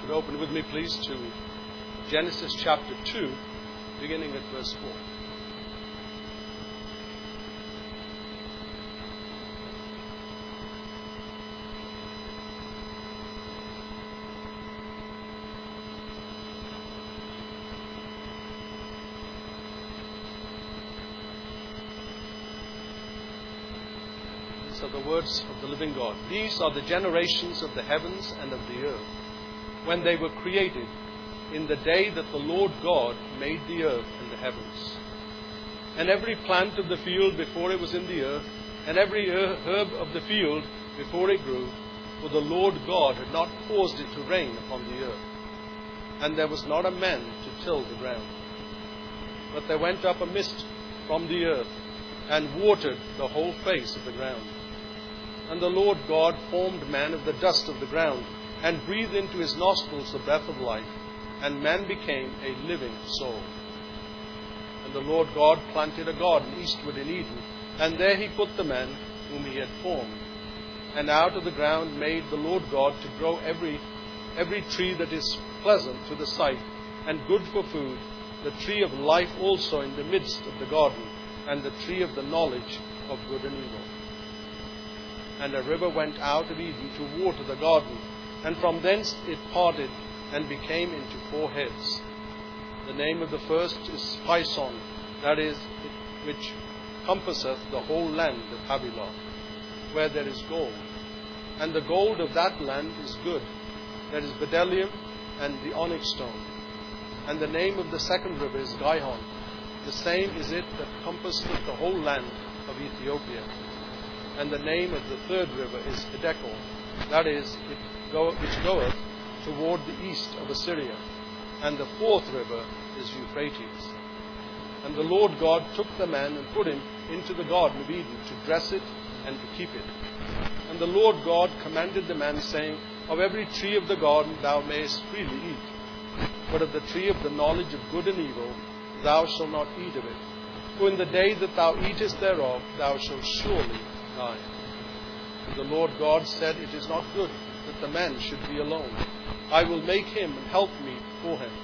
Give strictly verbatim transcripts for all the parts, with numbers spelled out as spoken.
Would open with me, please, to Genesis chapter two, beginning at verse four. These are the words of the living God. These are the generations of the heavens and of the earth, when they were created, in the day that the Lord God made the earth and the heavens. And every plant of the field before it was in the earth, and every herb of the field before it grew, for the Lord God had not caused it to rain upon the earth. And there was not a man to till the ground. But there went up a mist from the earth, and watered the whole face of the ground. And the Lord God formed man of the dust of the ground, and breathed into his nostrils the breath of life, and man became a living soul. And the Lord God planted a garden eastward in Eden, and there he put the man whom he had formed. And out of the ground made the Lord God to grow every, every tree that is pleasant to the sight, and good for food, the tree of life also in the midst of the garden, and the tree of the knowledge of good and evil. And a river went out of Eden to water the garden, and from thence it parted and became into four heads. The name of the first is Pison, that is, which compasseth the whole land of Havilah, where there is gold. And the gold of that land is good, that is bdellium and the onyx stone. And the name of the second river is Gihon. The same is it that compasseth the whole land of Ethiopia. And the name of the third river is Hiddekel, that is, it go, which goeth toward the east of Assyria. And the fourth river is Euphrates. And the Lord God took the man and put him into the garden of Eden to dress it and to keep it. And the Lord God commanded the man, saying, Of every tree of the garden thou mayest freely eat, but of the tree of the knowledge of good and evil thou shalt not eat of it. For in the day that thou eatest thereof thou shalt surely die. And the Lord God said, It is not good that the man should be alone. I will make him an helpmeet for him.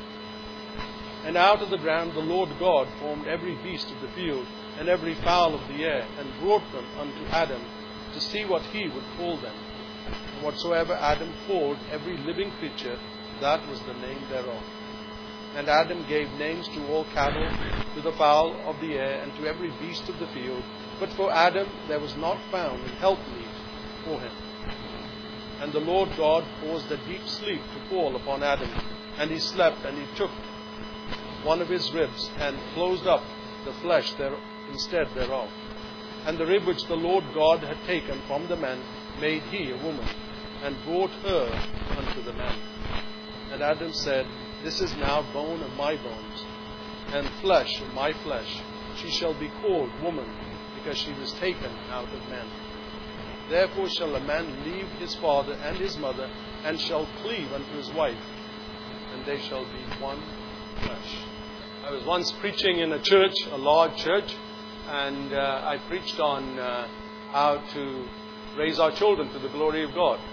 And out of the ground the Lord God formed every beast of the field, and every fowl of the air, and brought them unto Adam, to see what he would call them. And whatsoever Adam called every living creature, that was the name thereof. And Adam gave names to all cattle, to the fowl of the air, and to every beast of the field. But for Adam there was not found an helpmeet for him. And the Lord God caused a deep sleep to fall upon Adam, and he slept, and he took one of his ribs, and closed up the flesh there instead thereof. And the rib which the Lord God had taken from the man made he a woman, and brought her unto the man. And Adam said, This is now bone of my bones, and flesh of my flesh. She shall be called woman, because she was taken out of man. Therefore shall a man leave his father and his mother, and shall cleave unto his wife, and they shall be one flesh. I was once preaching in a church, a large church, and uh, I preached on uh, how to raise our children to the glory of God.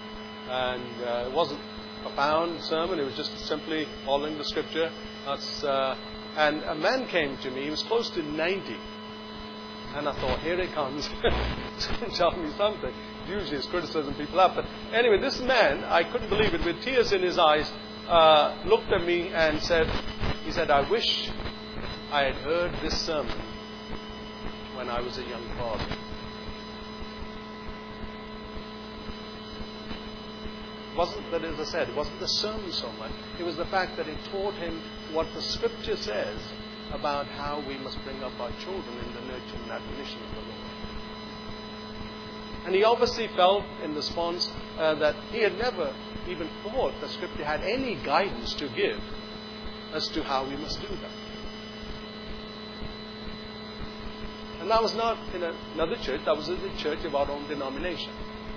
And uh, it wasn't a profound sermon, it was just simply following the scripture. That's, uh, and a man came to me, he was close to ninety. And I thought, here it comes. Tell me something. Usually it's criticism people have. But anyway, this man, I couldn't believe it, with tears in his eyes, uh, looked at me and said, he said, I wish I had heard this sermon when I was a young father. It wasn't that, as I said, it wasn't the sermon so much. It was the fact that it taught him what the scripture says about how we must bring up our children in the nurture and admonition of the Lord. And he obviously felt in response uh, that he had never even thought the scripture had any guidance to give as to how we must do that. And that was not in another church, that was in the church of our own denomination.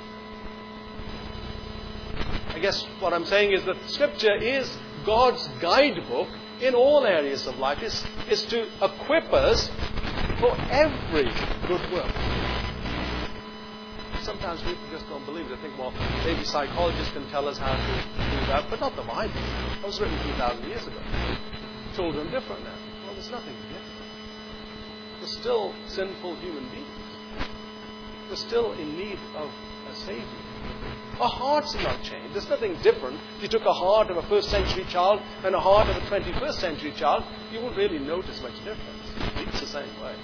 I guess what I'm saying is that scripture is God's guidebook in all areas of life, is, is to equip us for every good work. sometimes people just don't believe it. They think, well, maybe psychologists can tell us how to do that, but not the Bible. That was written two thousand years ago. Children different now. Well, there's nothing different. We're still sinful human beings. We're still in need of a Savior. Our hearts are not changed. There's nothing different. If you took a heart of a first century child and a heart of a twenty-first century child, you wouldn't really notice much difference. It's the same way.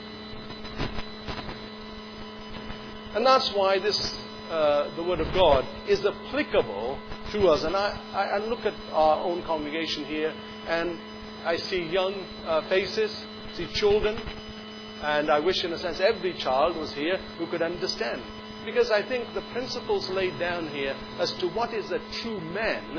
And that's why this, uh, the Word of God, is applicable to us. And I, I, I look at our own congregation here, and I see young uh, faces, see children, and I wish, in a sense, every child was here who could understand. Because I think the principles laid down here as to what is a true man,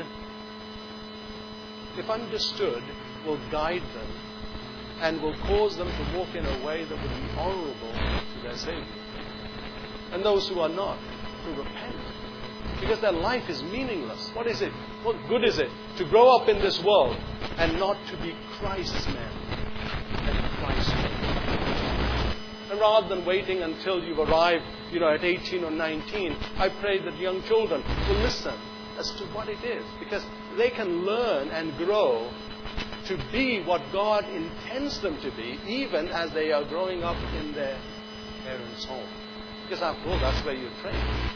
if understood, will guide them and will cause them to walk in a way that will be honorable to their Savior. And those who are not, to repent. Because their life is meaningless. What is it? What good is it to grow up in this world and not to be Christ's man and Christ's woman? And rather than waiting until you've arrived, you know, at eighteen or nineteen, I pray that young children will listen as to what it is. Because they can learn and grow to be what God intends them to be, even as they are growing up in their parents' home. Because after all, that's where you're trained.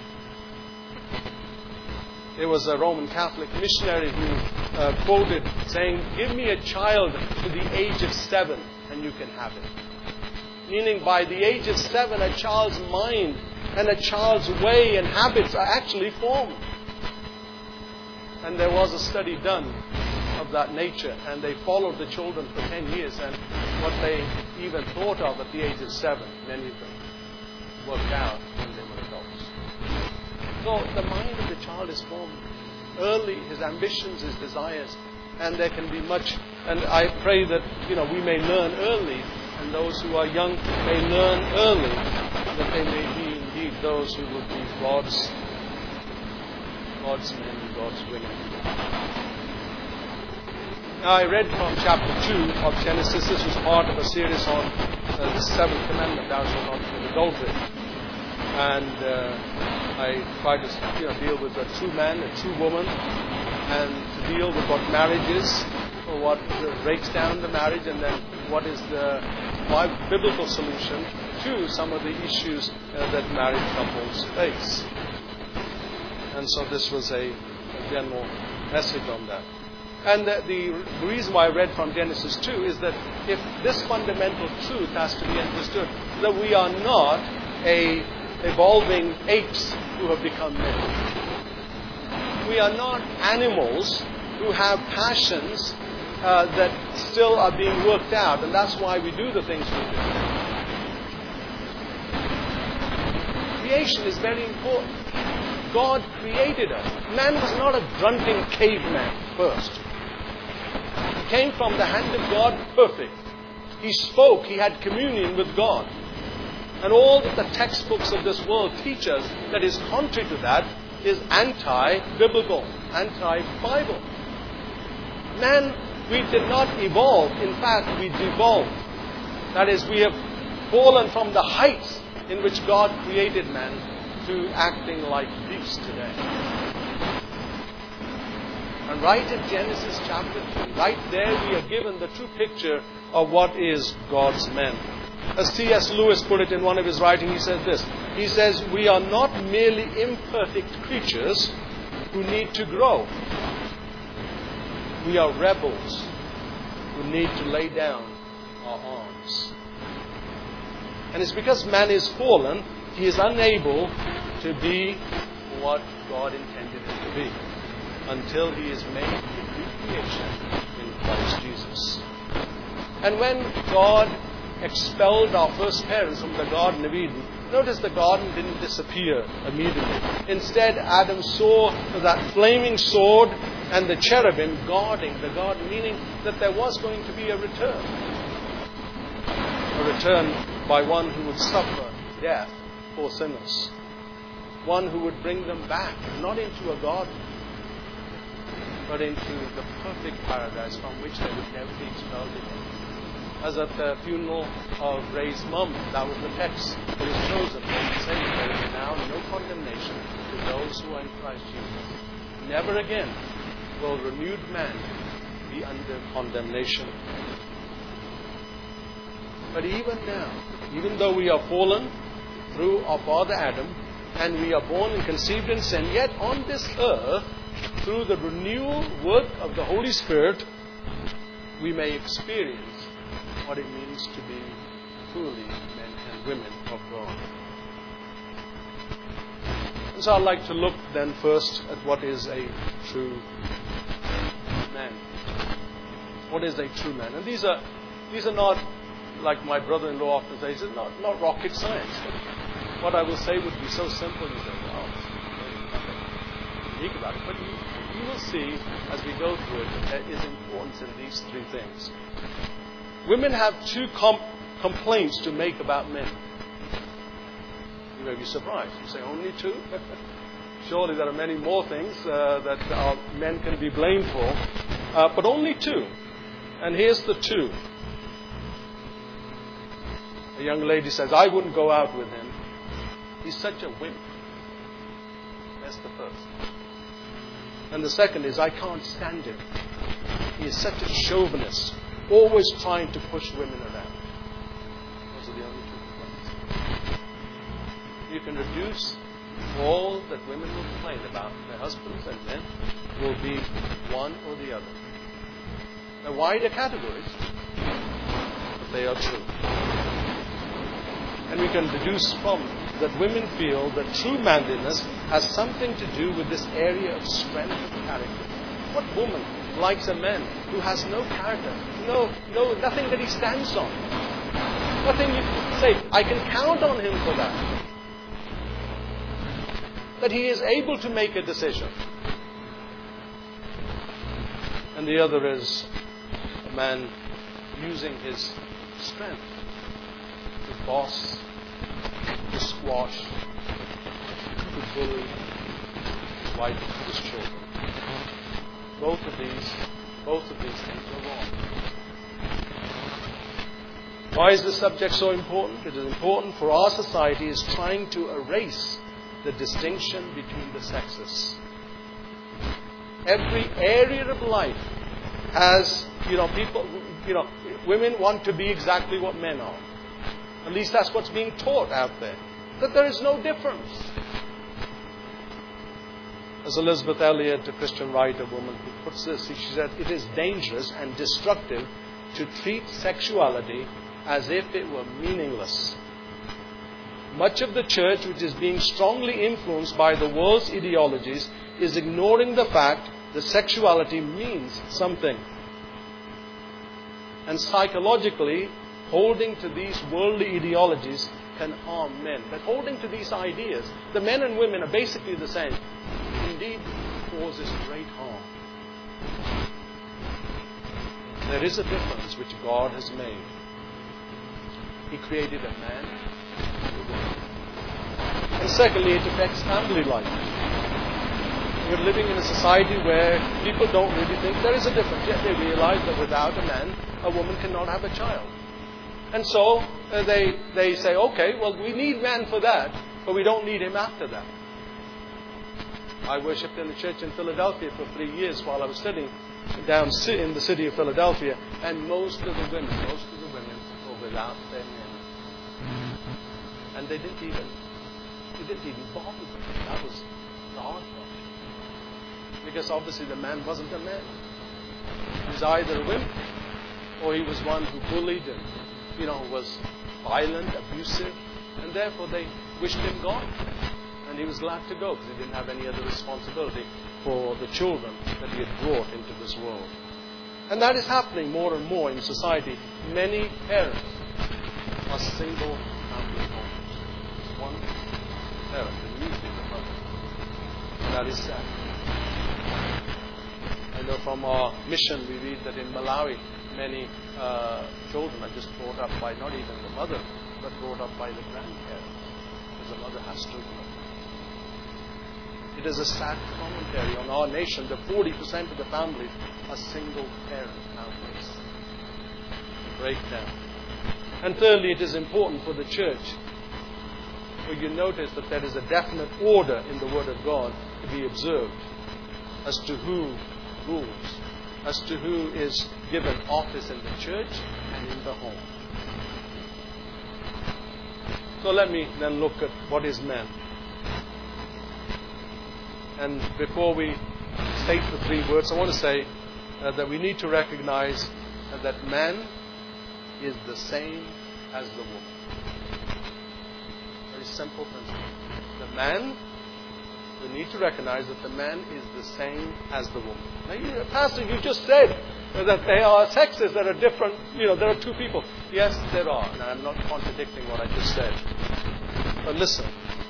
There was a Roman Catholic missionary who uh, quoted saying, "Give me a child to the age of seven and you can have it." Meaning by the age of seven, a child's mind and a child's way and habits are actually formed. And there was a study done of that nature, and they followed the children for ten years, and what they even thought of at the age of seven, many of them worked out when they were adults. So the mind of the child is formed early, his ambitions, his desires, and there can be much. And I pray that, you know, we may learn early, and those who are young may learn early, that they may be indeed those who will be God's, God's men and God's women. Now, I read from chapter two of Genesis. This was part of a series on uh, the seventh commandment, thou shalt not commit adultery. And uh, I tried to, you know, deal with a true man, a true woman, and to deal with what marriage is, or what uh, breaks down the marriage, and then what is the biblical solution to some of the issues uh, that married couples face. And so this was a, a general message on that. And the, the, the reason why I read from Genesis two is that if this fundamental truth has to be understood, that we are not a evolving apes who have become men. We are not animals who have passions uh, that still are being worked out, and that's why we do the things we do. Creation is very important. God created us. Man was not a grunting caveman first. He came from the hand of God perfect. He spoke. He had communion with God. And all that the textbooks of this world teach us that is contrary to that is anti-biblical, anti-Bible. Man, we did not evolve. In fact, we devolved. That is, we have fallen from the heights in which God created man to acting like beasts today. And right in Genesis chapter two, right there we are given the true picture of what is God's man. As C S Lewis put it in one of his writings, he says this. He says, we are not merely imperfect creatures who need to grow. We are rebels who need to lay down our arms. And it's because man is fallen, he is unable to be what God intended him to be until he is made a new creation in Christ Jesus. And when God expelled our first parents from the Garden of Eden, notice the garden didn't disappear immediately. Instead, Adam saw that flaming sword and the cherubim guarding the garden, meaning that there was going to be a return. A return by one who would suffer death for sinners. One who would bring them back, not into a garden, but into the perfect paradise from which they would never be expelled again. As at the funeral of Ray's mum, that was the text that was chosen. They say there is now now no condemnation to those who are in Christ Jesus. Never again will renewed man be under condemnation. But even now, even though we are fallen through our father Adam, and we are born and conceived in sin, yet on this earth, through the renewal work of the Holy Spirit, we may experience what it means to be truly men and women of God. And so I'd like to look then first at what is a true man. What is a true man? And these are these are not, like my brother-in-law often says, it's not, not rocket science. What I will say would be so simple, you say, well, there's nothing unique about it. But you, you will see, as we go through it, that there is importance in these three things. Women have two com- complaints to make about men. You may be surprised. You say, only two? Surely there are many more things uh, that our men can be blamed for. Uh, but only two. And here's the two. A young lady says, I wouldn't go out with him. He's such a wimp. That's the first. And the second is, I can't stand him. He is such a chauvinist, always trying to push women around. Those are the only two complaints. You can reduce all that women will complain about their husbands and men will be one or the other. They're wider categories, but they are true. And we can deduce from that women feel that true manliness has something to do with this area of strength of character. What woman likes a man who has no character, no, no, nothing that he stands on? Nothing you can say, I can count on him for that. That he is able to make a decision. And the other is a man using his strength to boss, to squash, to bully his wife and his children. Both of these, both of these things are wrong. Why is this subject so important? It is important for our society is trying to erase the distinction between the sexes. Every area of life has, you know, people, you know, women want to be exactly what men are. At least that's what's being taught out there. That there is no difference. As Elizabeth Elliot, a Christian writer woman, who puts this, she said, it is dangerous and destructive to treat sexuality as if it were meaningless. Much of the church, which is being strongly influenced by the world's ideologies, is ignoring the fact that sexuality means something. And psychologically, holding to these worldly ideologies can harm men. But holding to these ideas, the men and women are basically the same, indeed causes great harm. There is a difference which God has made. He created a man and a woman. And secondly, it affects family life. We're living in a society where people don't really think there is a difference. Yet they realize that without a man, a woman cannot have a child. And so uh, they, they say, okay, well, we need man for that, but we don't need him after that. I worshipped in the church in Philadelphia for three years while I was studying down in the city of Philadelphia, and most of the women, most of the women were without their men. And they didn't even, they didn't even bother them. That was the hard part. Because obviously the man wasn't a man. He was either a wimp, or he was one who bullied and, you know, was violent, abusive, and therefore they wished him gone. And he was glad to go because he didn't have any other responsibility for the children that he had brought into this world. And that is happening more and more in society. Many parents are single family homes. One parent, and usually the mother. And that is sad. I know from our mission we read that in Malawi many uh, children are just brought up by not even the mother, but brought up by the grandparents, because the mother has to go. It is a sad commentary on our nation that forty percent of the families are single-parent families. Breakdown. And thirdly, it is important for the church Well, you notice that there is a definite order in the Word of God to be observed as to who rules, as to who is given office in the church and in the home. So let me then look at what is man. And before we state the three words, I want to say uh, that we need to recognize uh, that man is the same as the woman. Very simple principle. The man, we need to recognize that the man is the same as the woman. Now, you, Pastor, you just said that they are sexes that are different. You know, there are two people. Yes, there are. And I'm not contradicting what I just said. But listen.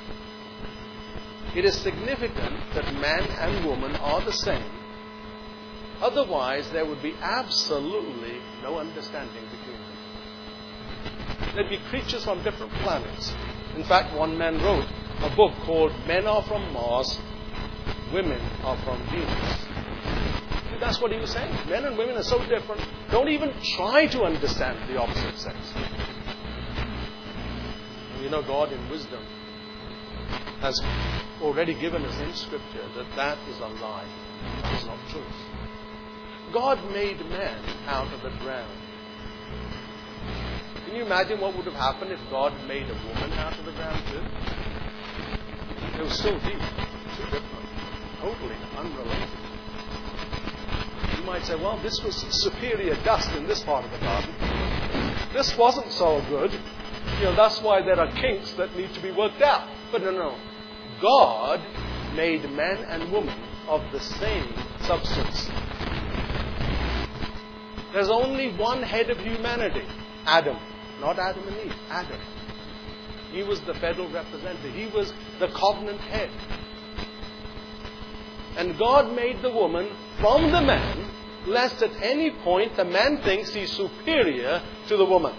It is significant that man and woman are the same. Otherwise, there would be absolutely no understanding between them. There'd be creatures from different planets. In fact, one man wrote a book called Men Are From Mars, Women Are From Venus. That's what he was saying. Men and women are so different. Don't even try to understand the opposite sex. And you know, God in wisdom has already given us in Scripture that that is a lie. That is not truth. God made man out of the ground. Can you imagine what would have happened if God made a woman out of the ground too? It was so deep, so different, totally unrelated. You might say, well, this was superior dust in this part of the garden. This wasn't so good. You know, that's why there are kinks that need to be worked out. But no, no. God made man and woman of the same substance. There's only one head of humanity, Adam. Not Adam and Eve, Adam. He was the federal representative. He was the covenant head. And God made the woman from the man, lest at any point the man thinks he's superior to the woman.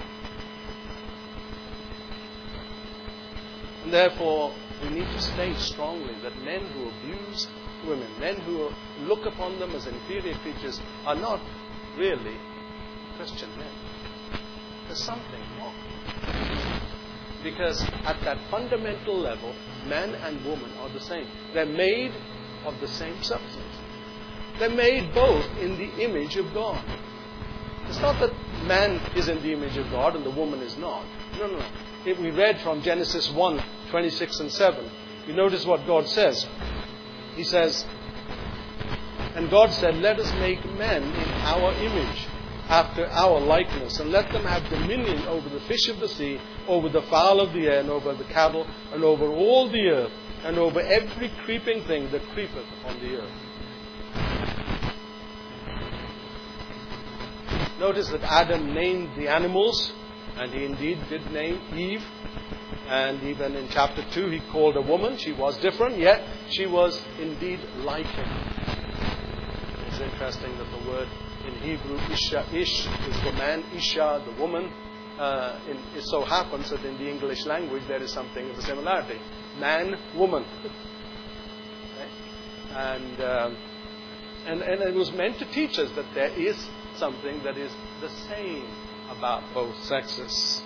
And therefore, we need to state strongly that men who abuse women, men who look upon them as inferior creatures, are not really Christian men. There's something wrong. Because at that fundamental level, man and woman are the same. They're made of the same substance. They're made both in the image of God. It's not that man is in the image of God and the woman is not. No, no, no. If we read from Genesis one, twenty-six and seven, you notice what God says. He says, and God said, let us make men in our image, after our likeness, and let them have dominion over the fish of the sea, over the fowl of the air, and over the cattle, and over all the earth, and over every creeping thing that creepeth upon the earth. Notice that Adam named the animals, and he indeed did name Eve. And even in chapter two, he called a woman. She was different, yet she was indeed like him. It's interesting that the word in Hebrew, Isha, Ish, is the man, Isha, the woman. Uh, in, it so happens that in the English language there is something of a similarity. Man, woman. Okay? And, um, and, and it was meant to teach us that there is something that is the same about both sexes.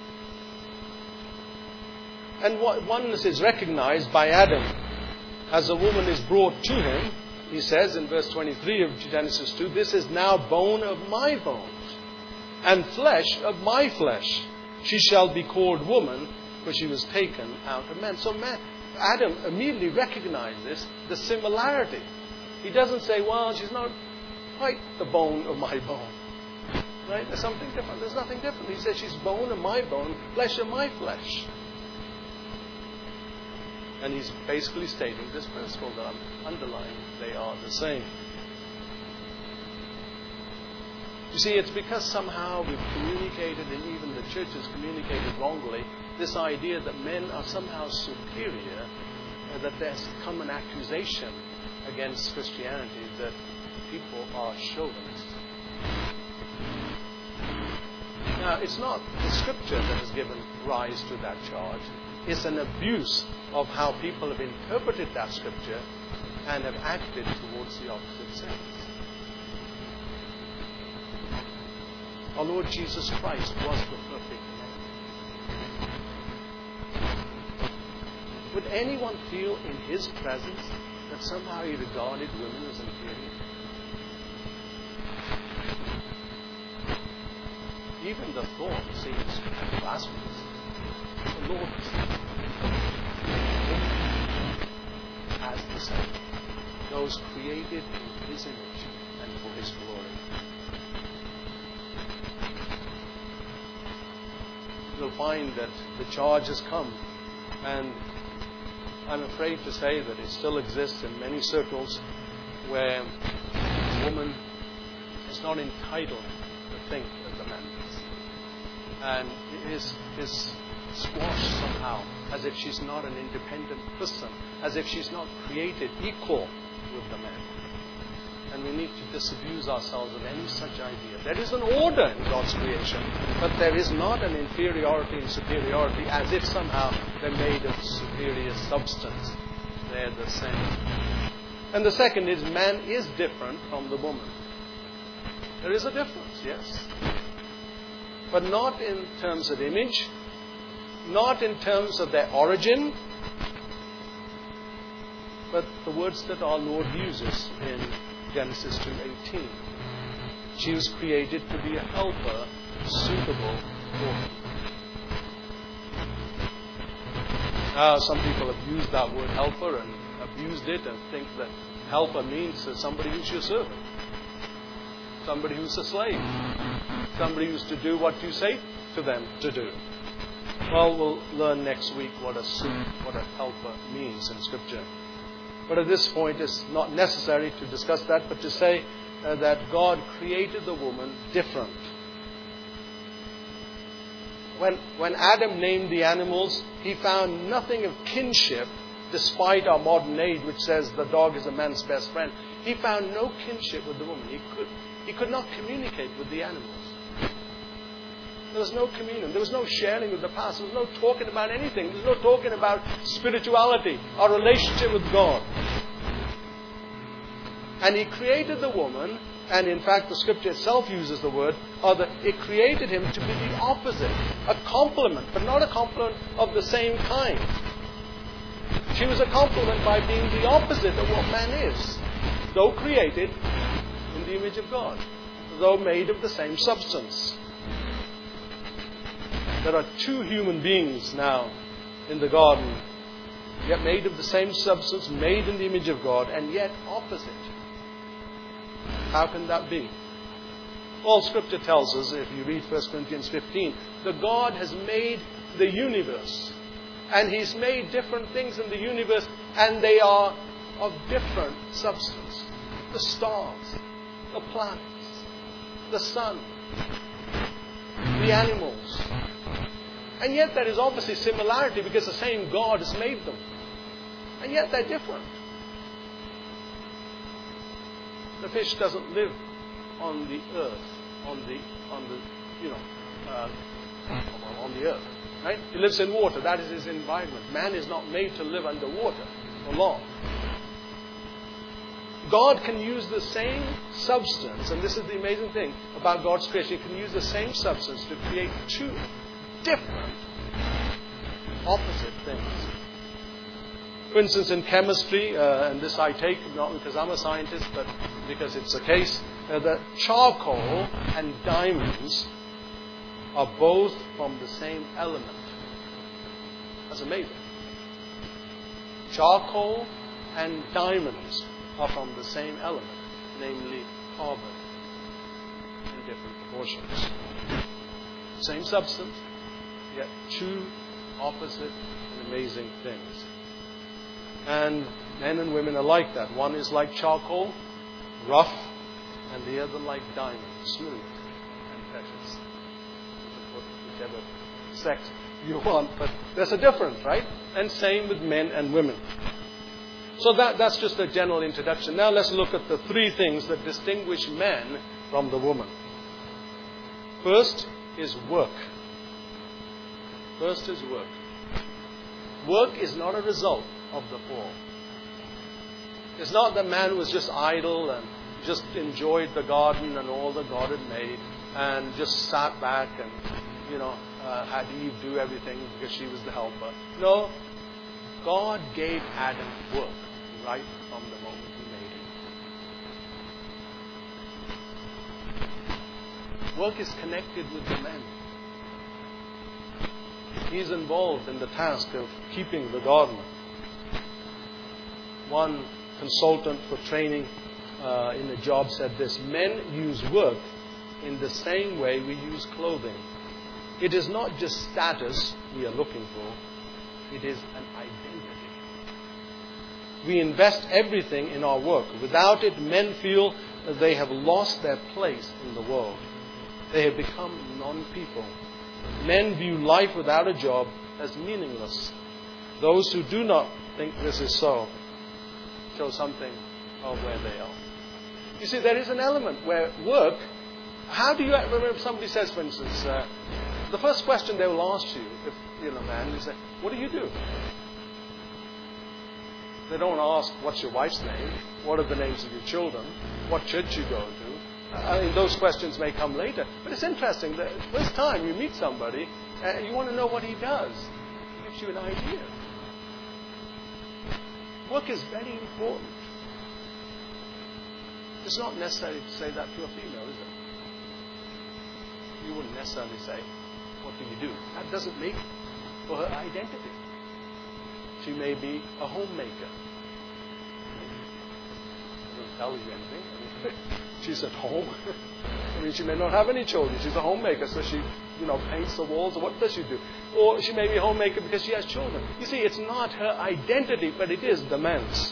And what oneness is recognized by Adam as a woman is brought to him. He says in verse twenty-three of Genesis two, this is now bone of my bones and flesh of my flesh. She shall be called woman, for she was taken out of man. So man, Adam immediately recognized this, the similarity. He doesn't say, well, she's not quite the bone of my bone. Right? There's something different. There's nothing different. He says she's bone of my bone, flesh of my flesh. And he's basically stating this principle that I'm underlying. They are the same. You see, it's because somehow we've communicated, and even the church has communicated wrongly, this idea that men are somehow superior, and that there's come an accusation against Christianity that people are chauvinists. Now, it's not the Scripture that has given rise to that charge. It's an abuse of how people have interpreted that Scripture and have acted towards the opposite sex. Our Lord Jesus Christ was the perfect man. Did anyone feel in his presence that somehow he regarded women as inferior? Even the thought seems blasphemous. The Lord as the same, those created in His image and for His glory. You'll find that the charge has come, and I'm afraid to say that it still exists in many circles where a woman is not entitled to think as a man does, and is is squashed somehow, as if she's not an independent person, as if she's not created equal with the man. And we need to disabuse ourselves of any such idea. There is an order in God's creation, but there is not an inferiority and superiority as if somehow they're made of superior substance. They're the same. And the second is, man is different from the woman. There is a difference, yes. But not in terms of image, not in terms of their origin, but the words that our Lord uses in Genesis two eighteen. She was created to be a helper suitable for him. Now, some people have used that word helper and abused it and think that helper means somebody who's your servant, somebody who's a slave, somebody who's to do what you say to them to do. Well, we'll learn next week what a suit, what a helper means in Scripture. But at this point, it's not necessary to discuss that, but to say uh, that God created the woman different. When, when Adam named the animals, he found nothing of kinship, despite our modern age, which says the dog is a man's best friend. He found no kinship with the woman. He could, he could not communicate with the animals. There was no communion. There was no sharing with the past. There was no talking about anything. There was no talking about spirituality, our relationship with God. And He created the woman, and in fact the Scripture itself uses the word, or that it created him to be the opposite, a complement, but not a complement of the same kind. She was a complement by being the opposite of what man is, though created in the image of God, though made of the same substance. There are two human beings now in the garden, yet made of the same substance, made in the image of God, and yet opposite. How can that be? Well, Scripture tells us, if you read First Corinthians fifteen, that God has made the universe. And He's made different things in the universe, and they are of different substance. The stars, the planets, the sun, the animals. And yet there is obviously similarity because the same God has made them. And yet they're different. The fish doesn't live on the earth, on the, on the, you know, uh, on the earth, right? He lives in water. That is his environment. Man is not made to live underwater for long. God can use the same substance, and this is the amazing thing about God's creation. He can use the same substance to create two different, opposite things. For instance, in chemistry, uh, and this I take not because I'm a scientist, but because it's a case, uh, that charcoal and diamonds are both from the same element. That's amazing. Charcoal and diamonds are from the same element, namely carbon, in different proportions. Same substance, yet two opposite and amazing things. And men and women are like that. One is like charcoal, rough, and the other like diamond, smooth and precious. Whichever sex you want, but there's a difference, right? And same with men and women. So that, that's just a general introduction. Now let's look at the three things that distinguish men from the woman. First is work. First is work. Work is not a result of the fall. It's not that man was just idle and just enjoyed the garden and all that God had made and just sat back and, you know, uh, had Eve do everything because she was the helper. No. God gave Adam work right from the moment He made him. Work is connected with the man. He's involved in the task of keeping the garden. One consultant for training uh, in a job said this: men use work in the same way we use clothing. It is not just status we are looking for, it is an identity. We invest everything in our work. Without it, men feel that they have lost their place in the world. They have become non-people. Men view life without a job as meaningless. Those who do not think this is so show something of where they are. You see, there is an element where work, how do you, remember somebody says, for instance, uh, the first question they will ask you, if you're a man, you say, what do you do? They don't ask, what's your wife's name? What are the names of your children? What church you go to? I mean, those questions may come later. But it's interesting, the first time you meet somebody, uh, you want to know what he does. It gives you an idea. Work is very important. It's not necessary to say that to a female, is it? You wouldn't necessarily say, what do you do? That doesn't make for her identity. She may be a homemaker. Doesn't tell you anything. I mean, she's at home. I mean, she may not have any children. She's a homemaker, so she, you know, paints the walls. Or what does she do? Or she may be a homemaker because she has children. You see, it's not her identity, but it is the man's.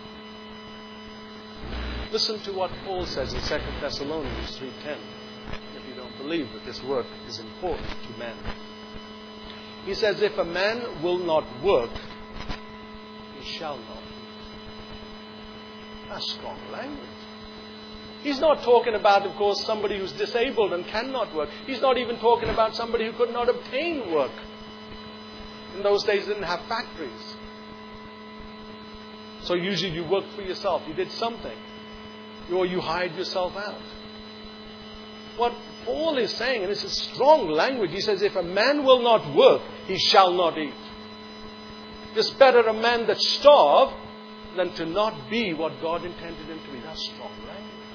Listen to what Paul says in Second Thessalonians three ten. If you don't believe that this work is important to men. He says, if a man will not work, he shall not eat. That's strong language. He's not talking about, of course, somebody who's disabled and cannot work. He's not even talking about somebody who could not obtain work. In those days, they didn't have factories. So usually you worked for yourself. You did something. Or you hired yourself out. What Paul is saying, and this is strong language, he says, if a man will not work, he shall not eat. It's better a man that starve than to not be what God intended him to be. That's strong language.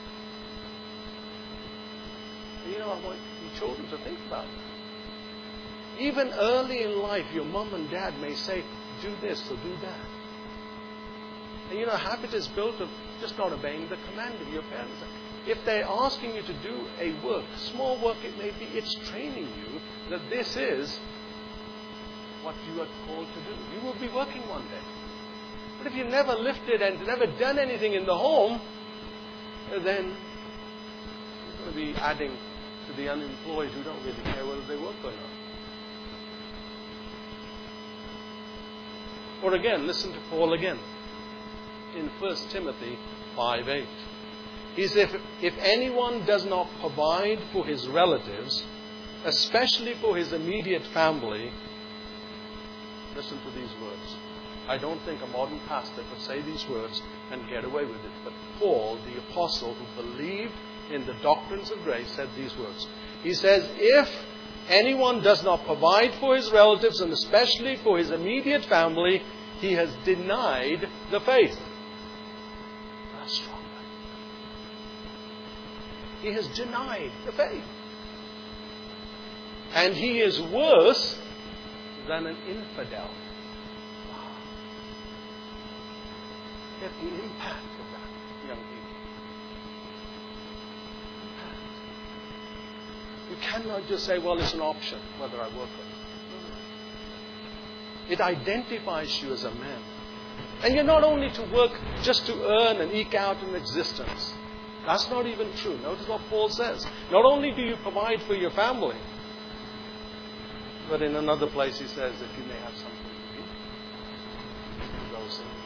And you know, I want your children to think about it. Even early in life, your mom and dad may say, do this or do that. And you know, habit is built of just not obeying the command of your parents. If they're asking you to do a work, small work it may be, it's training you that this is what you are called to do. You will be working one day. But if you never lifted and never done anything in the home, then you're going to be adding to the unemployed who don't really care whether they work or not. Or again, listen to Paul again. In First Timothy five eight. He says, if, if anyone does not provide for his relatives, especially for his immediate family, listen to these words. I don't think a modern pastor could say these words and get away with it. But Paul, the apostle who believed in the doctrines of grace, said these words. He says, if anyone does not provide for his relatives, and especially for his immediate family, he has denied the faith. That's strong. He has denied the faith. And he is worse than an infidel. Wow. Get the impact of that, young people. Impact. You cannot just say, well, it's an option whether I work or not. It identifies you as a man. And you're not only to work just to earn and eke out an existence. That's not even true. Notice what Paul says. Not only do you provide for your family, but in another place he says that you may have something to eat. Those things.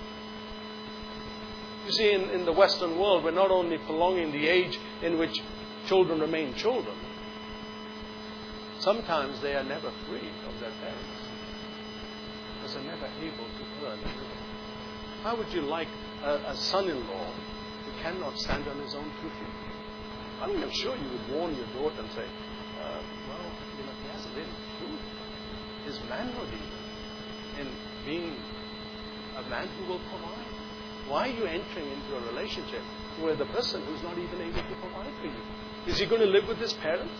You see, in, in the Western world, we're not only prolonging the age in which children remain children, sometimes they are never free of their parents. Because they're never able to earn a living. How would you like a, a son-in-law who cannot stand on his own two feet? I mean, I'm sure you would warn your daughter and say, uh, well, you know, he has a little food. His manhood even. In being a man who will provide? Why are you entering into a relationship with a person who's not even able to provide for you? Is he going to live with his parents?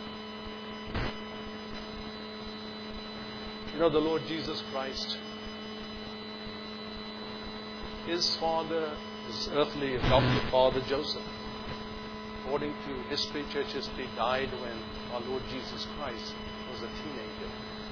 You know, the Lord Jesus Christ, his father, his earthly adopted father, Joseph, according to history, church history, died when our Lord Jesus Christ was a teenager.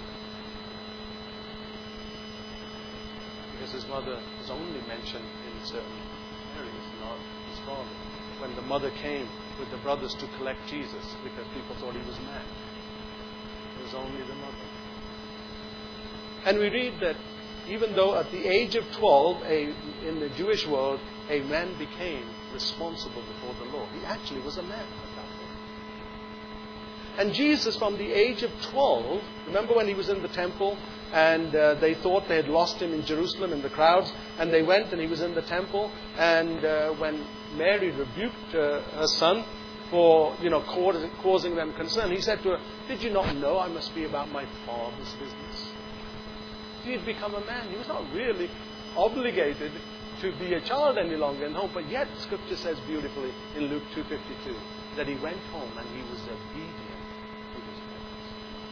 Because his mother was only mentioned in certain areas, not his father. When the mother came with the brothers to collect Jesus, because people thought he was mad, it was only the mother. And we read that even though at the age of twelve, a, in the Jewish world, a man became responsible before the law. He actually was a man at that point. And Jesus, from the age of twelve, remember when he was in the temple and uh, they thought they had lost him in Jerusalem in the crowds, and they went and he was in the temple, and uh, when Mary rebuked uh, her son for, you know, causing, causing them concern, he said to her, "Did you not know I must be about my Father's business?" He had become a man. He was not really obligated to be a child any longer in home. But yet, Scripture says beautifully in Luke two fifty-two that he went home and he was obedient to his parents.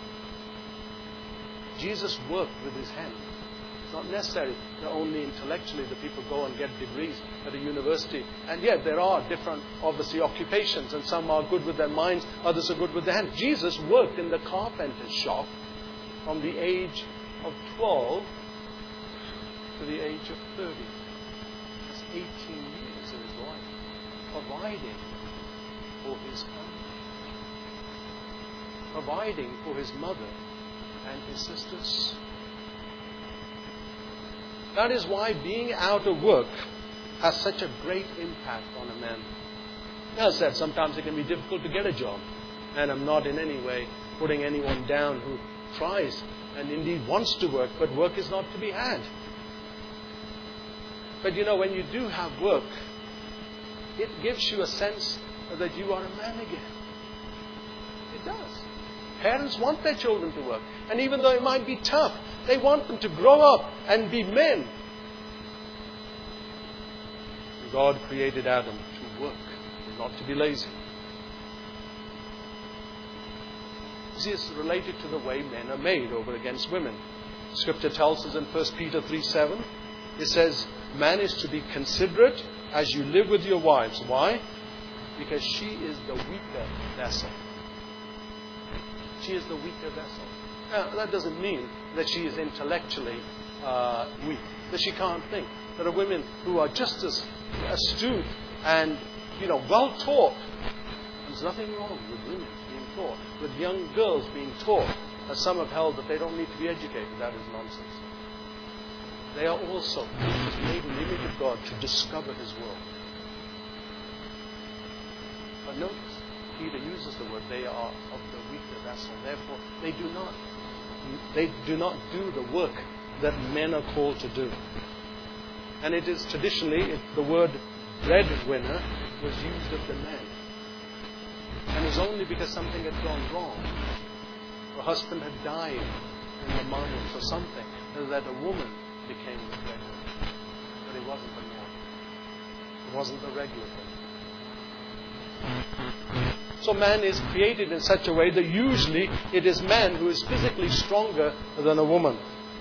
Jesus worked with his hands. It's not necessary that only intellectually the people go and get degrees at a university. And yet there are different, obviously, occupations. And some are good with their minds, others are good with their hands. Jesus worked in the carpenter's shop from the age of twelve to the age of thirty. That's eighteen years of his life, providing for his family, providing for his mother and his sisters. That is why being out of work has such a great impact on a man. As I said, sometimes it can be difficult to get a job, and I'm not in any way putting anyone down who tries and indeed wants to work, but work is not to be had. But you know, when you do have work, it gives you a sense that you are a man again. It does. Parents want their children to work. And even though it might be tough, they want them to grow up and be men. God created Adam to work, not to be lazy. This is related to the way men are made over against women. Scripture tells us in First Peter three seven, it says, "Man is to be considerate as you live with your wives." Why? Because she is the weaker vessel. She is the weaker vessel. Now, that doesn't mean that she is intellectually uh, weak, that she can't think. There are women who are just as astute and, you know, well taught. There's nothing wrong with women being taught, with young girls being taught, as some have held that they don't need to be educated. That is nonsense. They are also made in the image of God to discover His world. But notice, Peter uses the word, they are of the weaker vessel. Therefore, they do not, they do not do the work that men are called to do. And it is traditionally, it, the word breadwinner was used of the men. And it was only because something had gone wrong. The husband had died in the mines or something, that a woman became the breadwinner. But it wasn't the norm. It wasn't the regular thing. So man is created in such a way that usually it is man who is physically stronger than a woman.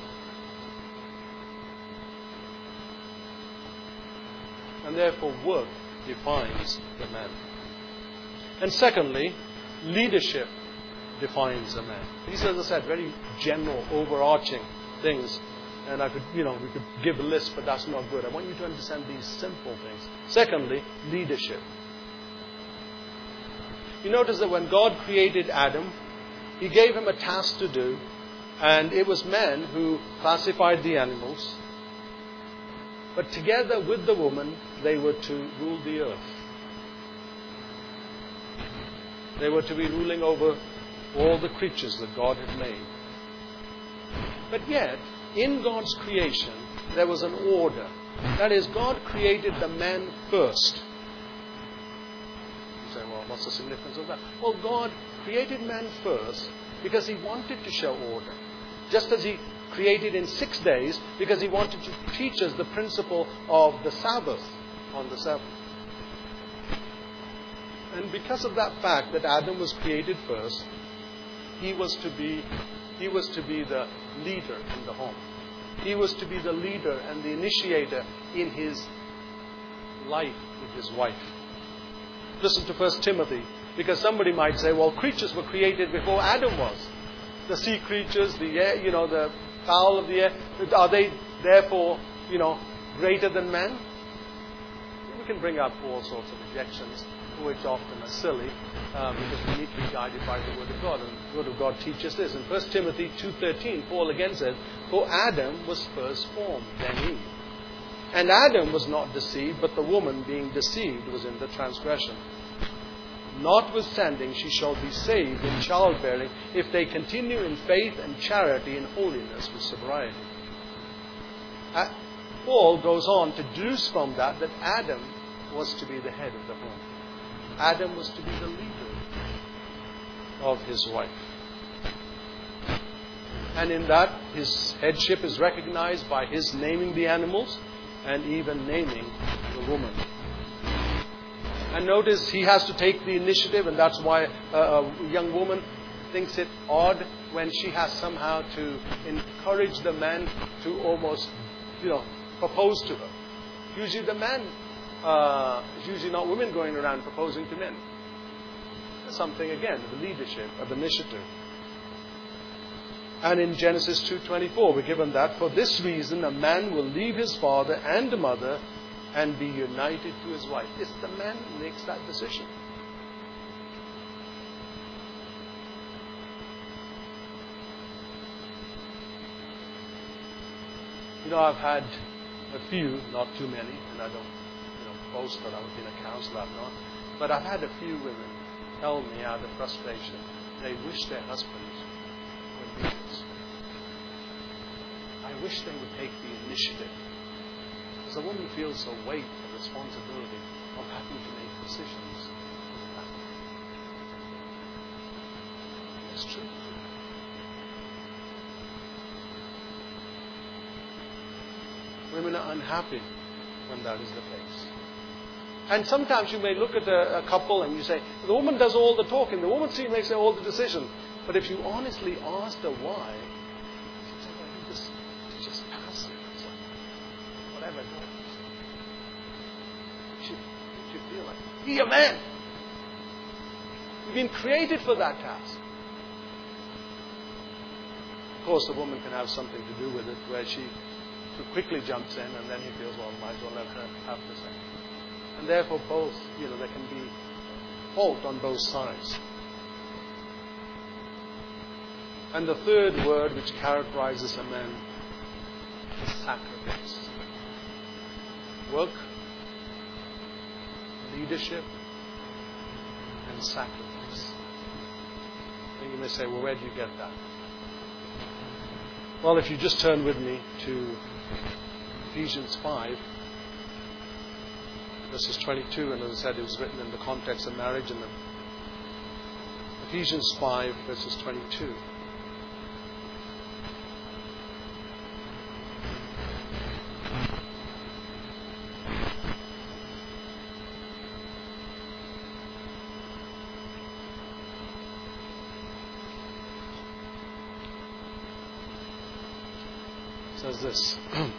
And therefore work defines the man. And secondly, leadership defines a man. These are, as I said, very general, overarching things. And I could, you know, we could give a list, but that's not good. I want you to understand these simple things. Secondly, leadership. You notice that when God created Adam, He gave him a task to do, and it was man who classified the animals. But together with the woman, they were to rule the earth. They were to be ruling over all the creatures that God had made. But yet, in God's creation, there was an order. That is, God created the man first. You say, well, what's the significance of that? Well, God created man first because He wanted to show order. Just as He created in six days because He wanted to teach us the principle of the Sabbath on the seventh. And because of that fact that Adam was created first, he was to be, he was to be the leader in the home. He was to be the leader and the initiator in his life with his wife. Listen to First Timothy, because somebody might say, well, creatures were created before Adam was. The sea creatures, the air, you know, the fowl of the air, are they therefore, you know, greater than man? We can bring up all sorts of objections, which often are silly, um, because we need to be guided by the Word of God. And the Word of God teaches this. In First Timothy two thirteen, Paul again said, for Adam was first formed, then Eve. And Adam was not deceived, but the woman being deceived was in the transgression. Notwithstanding, she shall be saved in childbearing if they continue in faith and charity and holiness with sobriety. Uh, Paul goes on to deduce from that that Adam was to be the head of the home. Adam was to be the leader of his wife. And in that, his headship is recognized by his naming the animals and even naming the woman. And notice he has to take the initiative, and that's why a, a young woman thinks it odd when she has somehow to encourage the man to almost, you know, propose to her. Usually the man, uh, it's usually not women going around proposing to men. Something again, the leadership of initiative. And in Genesis two twenty-four, we're given that for this reason a man will leave his father and mother and be united to his wife. It's the man who makes that decision. You know, I've had a few, not too many, and I don't, you know, boast that I've been a counselor, I've not, but I've had a few women tell me out of frustration they wish their husbands were leaders. I wish they would take the initiative. Because a woman feels the weight of responsibility of having to make decisions. It's true. Women are unhappy when that is the case. And sometimes you may look at a, a couple and you say, the woman does all the talking, the woman seems makes all the decision. But if you honestly asked her why, she'd say, well, he just, he's just passive. So whatever it is. She makes you feel like, be a man. You've been created for that task. Of course, the woman can have something to do with it, where she too quickly jumps in, and then he feels, well, might as well let her have the same. And therefore, both, you know, there can be fault on both sides. And the third word which characterizes a man is sacrifice. Work, leadership, and sacrifice. And you may say, well, where do you get that? Well, if you just turn with me to Ephesians five, verses twenty-two, and as I said, it was written in the context of marriage. And Ephesians five, verses twenty-two. Says this.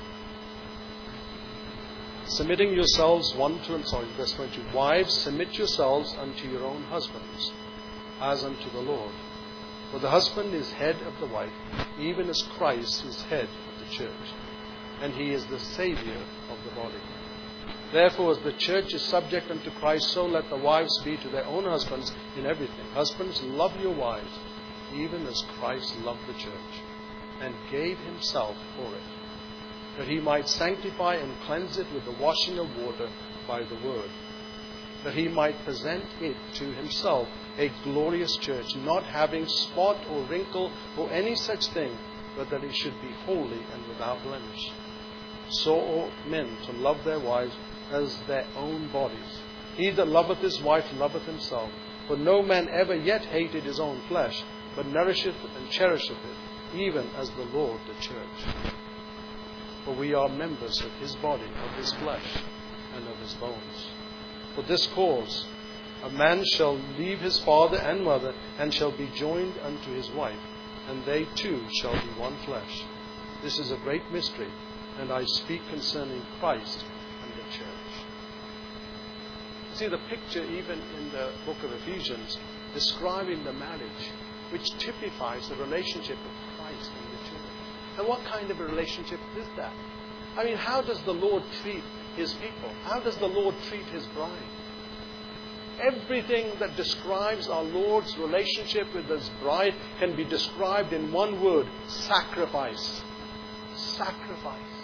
Submitting yourselves one to another. Sorry, verse twenty-two. Wives, submit yourselves unto your own husbands, as unto the Lord. For the husband is head of the wife, even as Christ is head of the church, and he is the Saviour of the body. Therefore, as the church is subject unto Christ, so let the wives be to their own husbands in everything. Husbands, love your wives, even as Christ loved the church, and gave himself for it, that he might sanctify and cleanse it with the washing of water by the word, that he might present it to himself a glorious church, not having spot or wrinkle or any such thing, but that it should be holy and without blemish. So ought men to love their wives as their own bodies. He that loveth his wife loveth himself. For no man ever yet hated his own flesh, but nourisheth and cherisheth it, even as the Lord the church. For we are members of his body, of his flesh, and of his bones. For this cause, a man shall leave his father and mother, and shall be joined unto his wife, and they two shall be one flesh. This is a great mystery, and I speak concerning Christ and the church. You see the picture even in the book of Ephesians, describing the marriage, which typifies the relationship of Christ and the church. And what kind of a relationship is that? I mean, how does the Lord treat his people? How does the Lord treat his bride? Everything that describes our Lord's relationship with his bride can be described in one word: sacrifice. Sacrifice.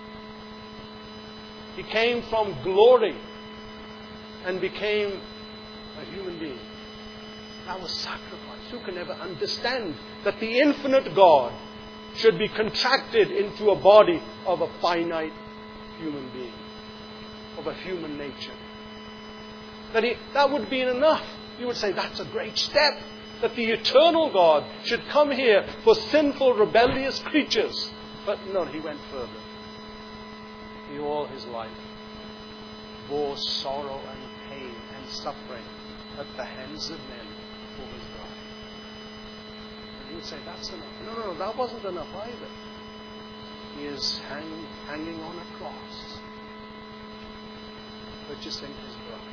He came from glory and became a human being. That was sacrifice. Who can ever understand that the infinite God should be contracted into a body of a finite human being, of a human nature? That, he, that would be enough. You would say, that's a great step. That the eternal God should come here for sinful, rebellious creatures. But no, he went further. He all his life bore sorrow and pain and suffering at the hands of men for his bride. And he would say, that's enough. No, no, no, that wasn't enough either. He is hang, hanging on a cross, purchasing his bride.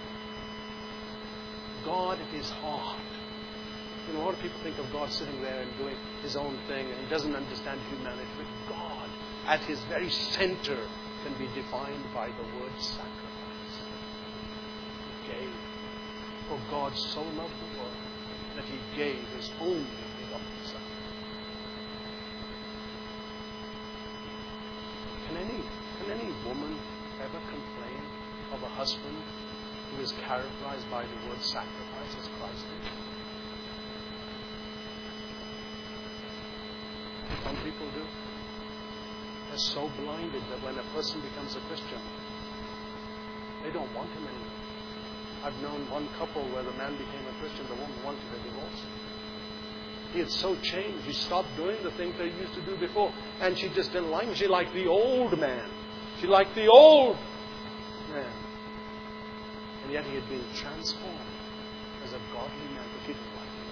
God at his heart. You know, a lot of people think of God sitting there and doing his own thing, and he doesn't understand humanity. But God, at his very center, can be defined by the word sacrifice. He gave. For God so loved the world that he gave his only begotten Son. Can any, can any woman ever complain of a husband who is characterized by the word sacrifice as Christ is? Some people do. They're so blinded that when a person becomes a Christian, they don't want him anymore. I've known one couple where the man became a Christian, the woman wanted a divorce. He had so changed. He stopped doing the things they used to do before. And she just didn't like him. She liked the old man. She liked the old man. And yet he had been transformed as a godly man, but he didn't like him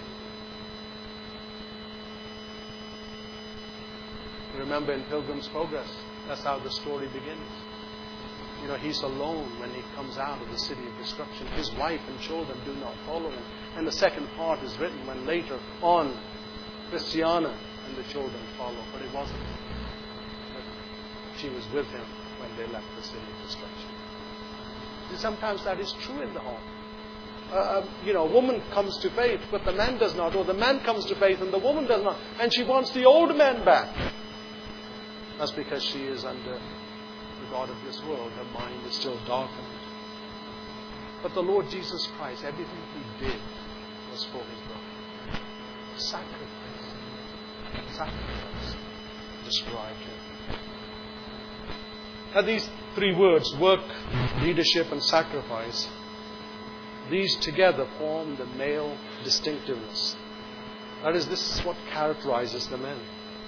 anymore. You remember in Pilgrim's Progress, that's how the story begins. You know, he's alone when he comes out of the city of destruction. His wife and children do not follow him. And the second part is written when later on Christiana and the children follow. But it wasn't. But she was with him when they left the city of destruction. Sometimes that is true in the home. Uh, you know, a woman comes to faith, but the man does not. Or the man comes to faith and the woman does not. And she wants the old man back. That's because she is under the God of this world. Her mind is still darkened. But the Lord Jesus Christ, everything he did was for his bride. Sacrifice. Sacrifice. Described him. Now these three words, work, leadership, and sacrifice, these together form the male distinctiveness. That is, this is what characterizes the men.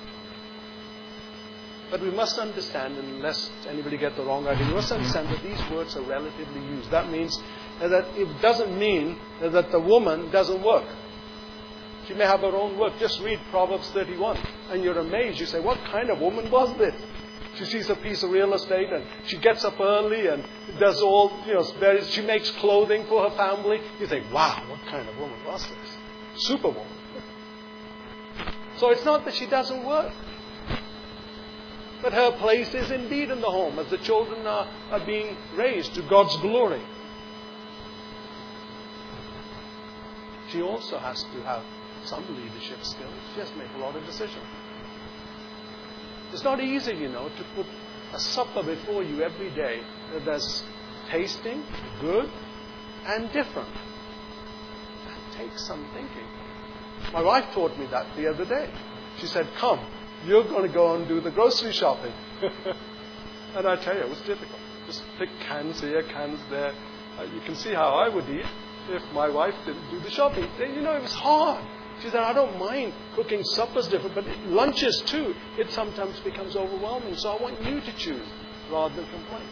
But we must understand, unless anybody get the wrong idea, we must understand that these words are relatively used. That means that it doesn't mean that the woman doesn't work. She may have her own work. Just read Proverbs thirty-one and you're amazed. You say, what kind of woman was this? She sees a piece of real estate and she gets up early and does all, you know, she makes clothing for her family. You think, wow, what kind of woman was this? Superwoman. So it's not that she doesn't work. But her place is indeed in the home as the children are, are being raised to God's glory. She also has to have some leadership skills. She has to make a lot of decisions. It's not easy, you know, to put a supper before you every day that's tasting, good, and different. That takes some thinking. My wife taught me that the other day. She said, come, you're going to go and do the grocery shopping. And I tell you, it was difficult. Just pick cans here, cans there. Uh, you can see how I would eat if my wife didn't do the shopping. You know, it was hard. She said, I don't mind cooking suppers different, but lunches too, it sometimes becomes overwhelming. So I want you to choose rather than complain.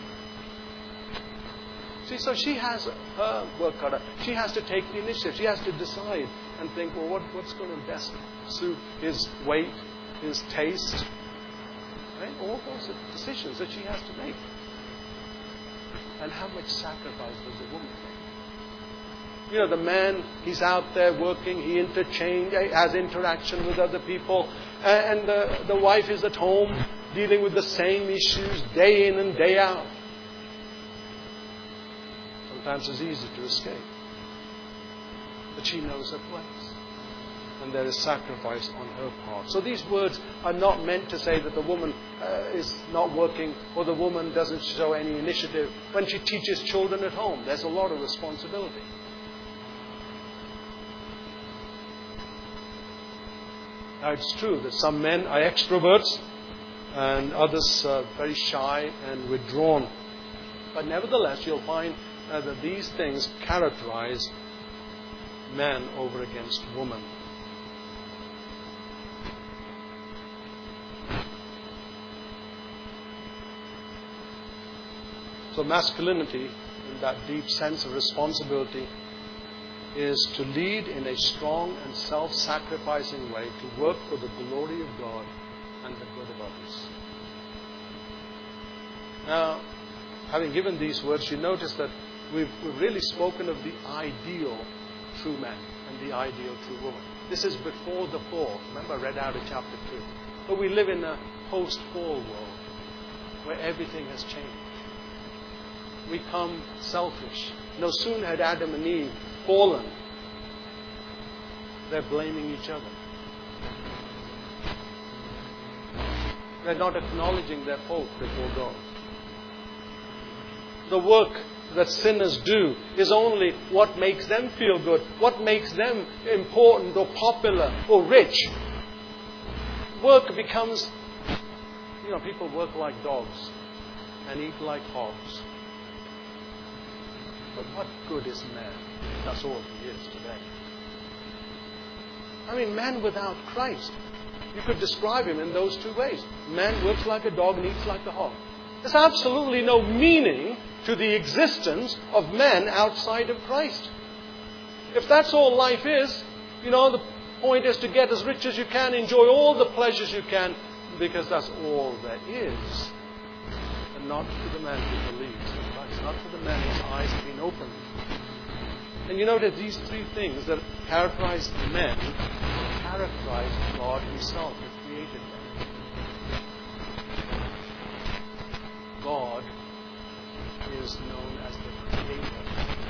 See, so she has her work cut out. She has to take the initiative. She has to decide and think, well, what, what's going to best suit his weight, his taste, right? All those are decisions that she has to make. And how much sacrifice does a woman make? You know, the man, he's out there working, he interchange, has interaction with other people, and the, the wife is at home dealing with the same issues day in and day out. Sometimes it's easy to escape. But she knows her place. And there is sacrifice on her part. So these words are not meant to say that the woman uh, is not working or the woman doesn't show any initiative. When she teaches children at home, there's a lot of responsibility. Now it's true that some men are extroverts and others are very shy and withdrawn. But nevertheless, you'll find uh, that these things characterize man over against woman. So masculinity, in that deep sense of responsibility, is to lead in a strong and self-sacrificing way to work for the glory of God and the good of others. Now, having given these words, you notice that we've, we've really spoken of the ideal true man and the ideal true woman. This is before the fall. Remember, I read out of chapter two. But we live in a post-fall world where everything has changed. We become selfish. No sooner had Adam and Eve fallen, they're blaming each other. They're not acknowledging their fault before God. The work that sinners do is only what makes them feel good, what makes them important or popular or rich. Work becomes, you know, people work like dogs and eat like hogs. But what good is man? That's all he is today. I mean, man without Christ. You could describe him in those two ways. Man works like a dog and eats like a hog. There's absolutely no meaning to the existence of man outside of Christ. If that's all life is, you know, the point is to get as rich as you can, enjoy all the pleasures you can, because that's all there is. And not to the man who believes in Christ, not to the man whose eyes have been opened. And you know that these three things that characterize men characterize God Himself who created them. God is known as the Creator.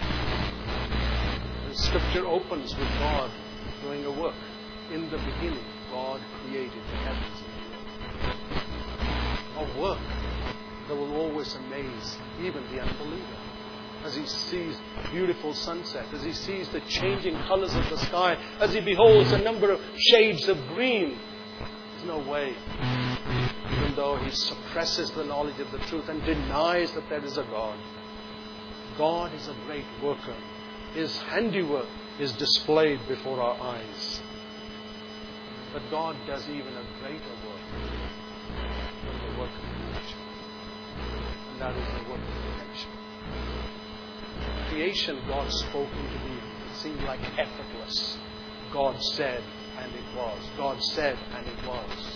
The Scripture opens with God doing a work. In the beginning, God created the heavens and the earth. A work that will always amaze even the unbeliever. As he sees beautiful sunset, as he sees the changing colors of the sky, as he beholds a number of shades of green, there's no way, even though he suppresses the knowledge of the truth and denies that there is a God. God is a great worker. His handiwork is displayed before our eyes. But God does even a greater work than the work of creation. And that is the work of redemption. Creation, God spoke into being. It seemed like effortless. God said, and it was. God said, and it was.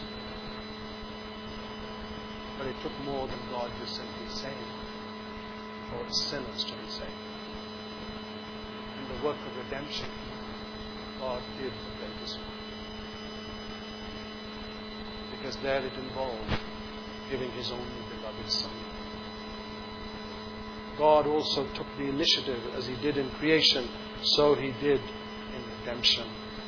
But it took more than God just simply saying for sinners to be saved. In the work of redemption, God did the greatest work. Because there it involved giving His only beloved Son. God also took the initiative as He did in creation, so He did in redemption.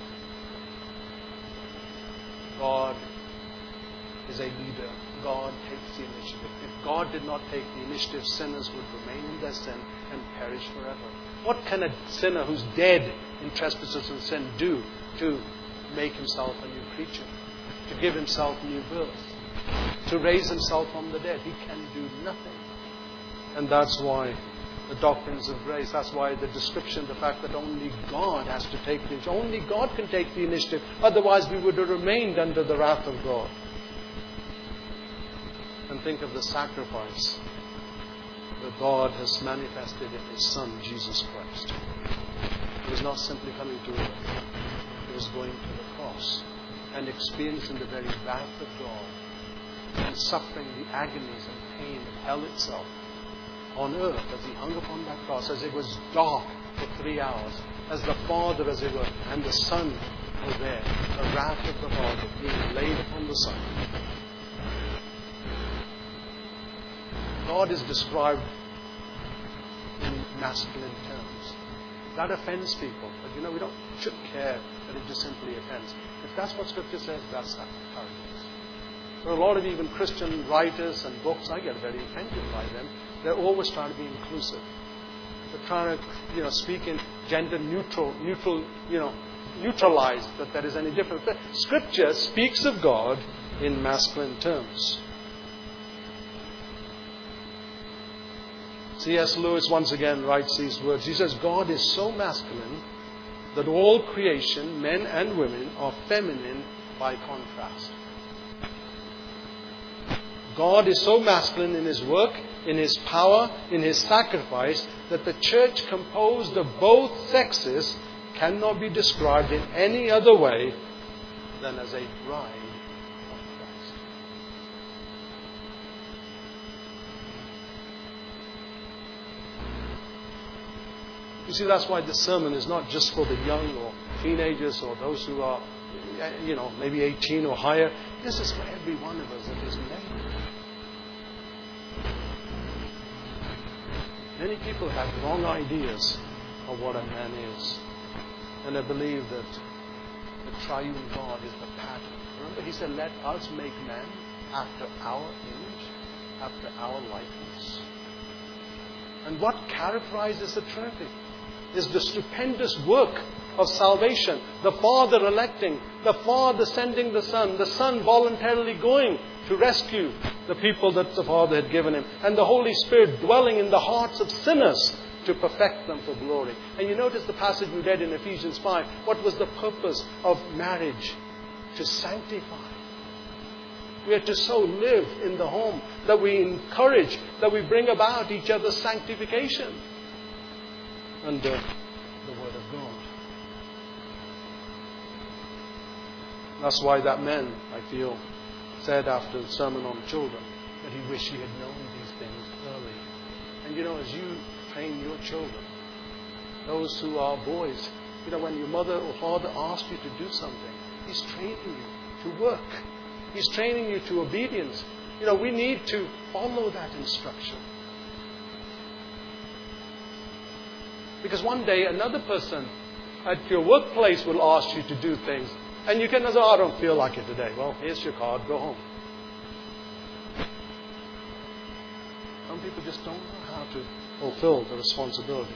God is a leader. God takes the initiative. If God did not take the initiative, sinners would remain in their sin and perish forever. What can a sinner who's dead in trespasses and sin do to make himself a new creature? To give himself new birth? To raise himself from the dead? He can do nothing. And that's why the doctrines of grace. That's why the description, the fact that only God has to take the initiative. Only God can take the initiative. Otherwise we would have remained under the wrath of God. And think of the sacrifice that God has manifested in His Son, Jesus Christ. He was not simply coming to earth. He was going to the cross and experiencing the very wrath of God and suffering the agonies and pain of hell itself on earth as He hung upon that cross, as it was dark for three hours, as the Father, as it were, and the Son were there, the wrath of the Father being laid upon the Son. God is described in masculine terms. That offends people, but you know, we don't should care that it just simply offends. If that's what Scripture says, that's how it is. There are a lot of even Christian writers and books, I get very offended by them. They're always trying to be inclusive. They're trying to, you know, speak in gender neutral, neutral, you know, neutralize that there is any difference. But Scripture speaks of God in masculine terms. C S Lewis once again writes these words. He says, God is so masculine that all creation, men and women, are feminine by contrast. God is so masculine in His work, in His power, in His sacrifice, that the church composed of both sexes cannot be described in any other way than as a bride of Christ. You see, that's why this sermon is not just for the young or teenagers or those who are, you know, maybe eighteen or higher. This is for every one of us that is made. Many people have wrong ideas of what a man is. And they believe that the triune God is the pattern. Remember, He said, let us make man after our image, after our likeness. And what characterizes the Trinity is the stupendous work of salvation. The Father electing, the Father sending the Son, the Son voluntarily going to rescue the people that the Father had given Him, and the Holy Spirit dwelling in the hearts of sinners to perfect them for glory. And you notice the passage we read in Ephesians five. What was the purpose of marriage? To sanctify. We are to so live in the home that we encourage, that we bring about each other's sanctification under the Word of God. That's why that man, I feel, said after the sermon on children that he wished he had known these things early. And you know, as you train your children, those who are boys, you know, when your mother or father asks you to do something, He's training you to work. He's training you to obedience. You know, we need to follow that instruction. Because one day another person at your workplace will ask you to do things. And you can say, oh, I don't feel like it today. Well, here's your card, go home. Some people just don't know how to fulfill the responsibility.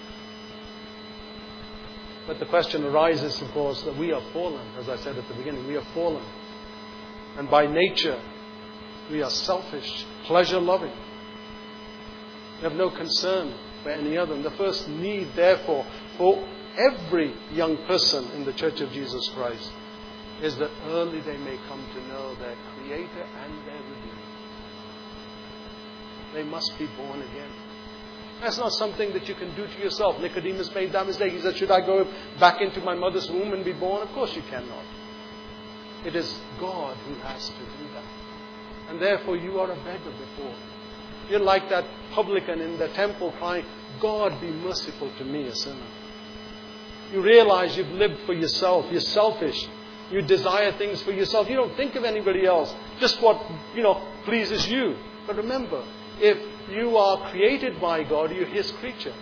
But the question arises, of course, that we are fallen. As I said at the beginning, we are fallen. And by nature, we are selfish, pleasure-loving. We have no concern for any other. And the first need, therefore, for every young person in the Church of Jesus Christ is that early they may come to know their Creator and their Redeemer. They must be born again. That's not something that you can do to yourself. Nicodemus made that mistake. He said, should I go back into my mother's womb and be born? Of course you cannot. It is God who has to do that. And therefore you are a beggar before. You're like that publican in the temple crying, God be merciful to me, a sinner. You realize you've lived for yourself. You're selfish. You desire things for yourself. You don't think of anybody else. Just what, you know, pleases you. But remember, if you are created by God, you're His creature.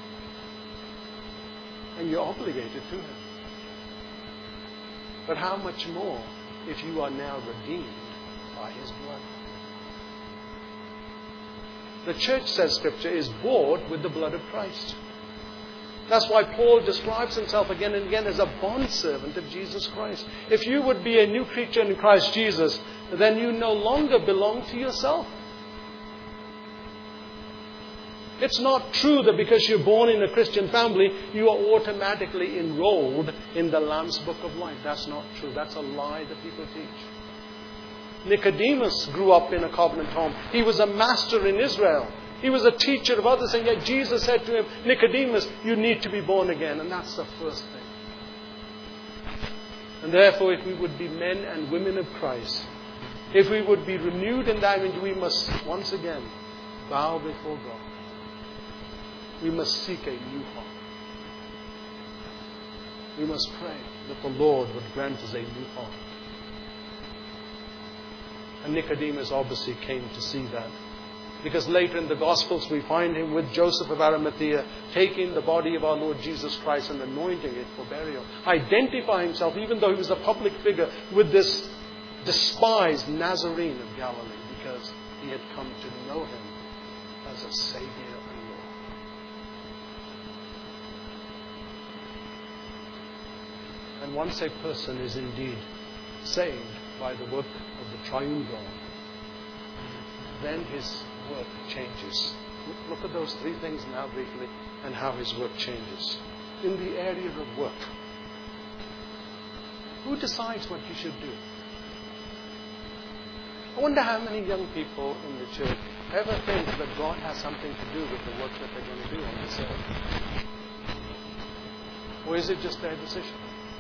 And you're obligated to Him. But how much more if you are now redeemed by His blood? The church, says Scripture, is bought with the blood of Christ. That's why Paul describes himself again and again as a bondservant of Jesus Christ. If you would be a new creature in Christ Jesus, then you no longer belong to yourself. It's not true that because you're born in a Christian family, you are automatically enrolled in the Lamb's Book of Life. That's not true. That's a lie that people teach. Nicodemus grew up in a covenant home. He was a master in Israel. He was a teacher of others, and yet Jesus said to him, Nicodemus, you need to be born again. And that's the first thing. And therefore, if we would be men and women of Christ, if we would be renewed in that image, we must once again bow before God. We must seek a new heart. We must pray that the Lord would grant us a new heart. And Nicodemus obviously came to see that. Because later in the Gospels we find him with Joseph of Arimathea taking the body of our Lord Jesus Christ and anointing it for burial. Identifying himself, even though he was a public figure, with this despised Nazarene of Galilee, because he had come to know him as a Savior and Lord. And once a person is indeed saved by the work of the triune God, then his work changes. Look at those three things now briefly and how his work changes. In the area of work, who decides what you should do? I wonder how many young people in the church ever think that God has something to do with the work that they're going to do on this earth. Or is it just their decision?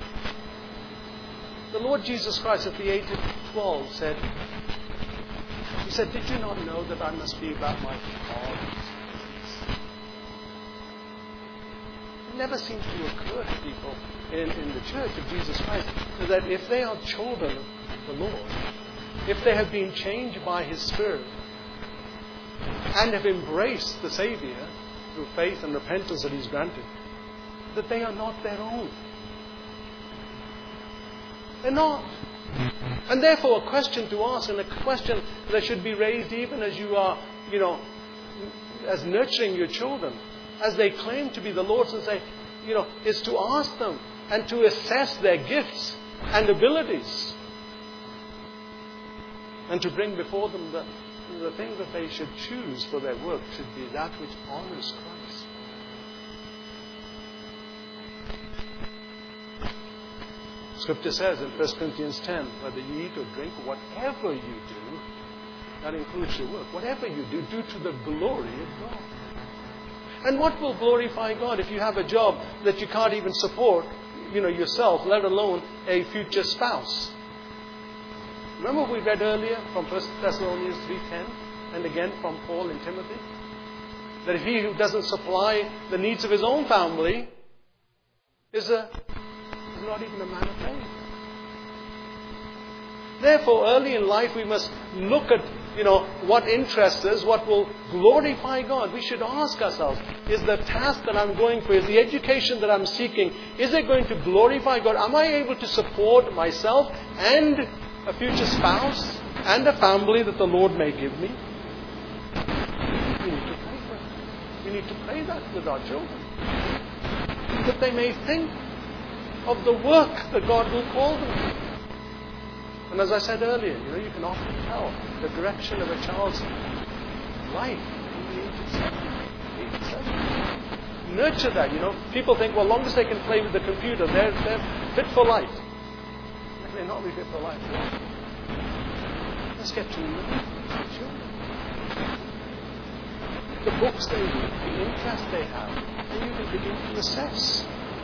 The Lord Jesus Christ at the age of twelve said, He said, did you not know that I must be about my Father's business? It never seems to occur to people in, in the church of Jesus Christ that if they are children of the Lord, if they have been changed by His Spirit and have embraced the Savior through faith and repentance that He's granted, that they are not their own. They're not. And therefore a question to ask, and a question that should be raised even as you are, you know, as nurturing your children, as they claim to be the Lord's, and say, you know, is to ask them and to assess their gifts and abilities. And to bring before them the, the thing that they should choose for their work should be that which honors Christ. Scripture says in First Corinthians ten, whether you eat or drink, whatever you do, that includes your work. Whatever you do, do to the glory of God. And what will glorify God if you have a job that you can't even support, you know, yourself, let alone a future spouse? Remember what we read earlier from First Thessalonians three ten, and again from Paul in Timothy? That if he who doesn't supply the needs of his own family is a is not even a man of faith. Therefore, early in life we must look at, you know, what interests us, what will glorify God. We should ask ourselves, is the task that I'm going for, is the education that I'm seeking, is it going to glorify God? Am I able to support myself and a future spouse and a family that the Lord may give me? We need to pray for it. We need to pray that with our children, that they may think of the work that God will call them to. And as I said earlier, you know, you can often tell the direction of a child's life from the age of seven, eight and seven. Nurture that, you know. People think, well, long as they can play with the computer, they're, they're fit for life. They may not be fit for life. Let's get to know the children. The books they read, the interest they have, and you can begin to assess.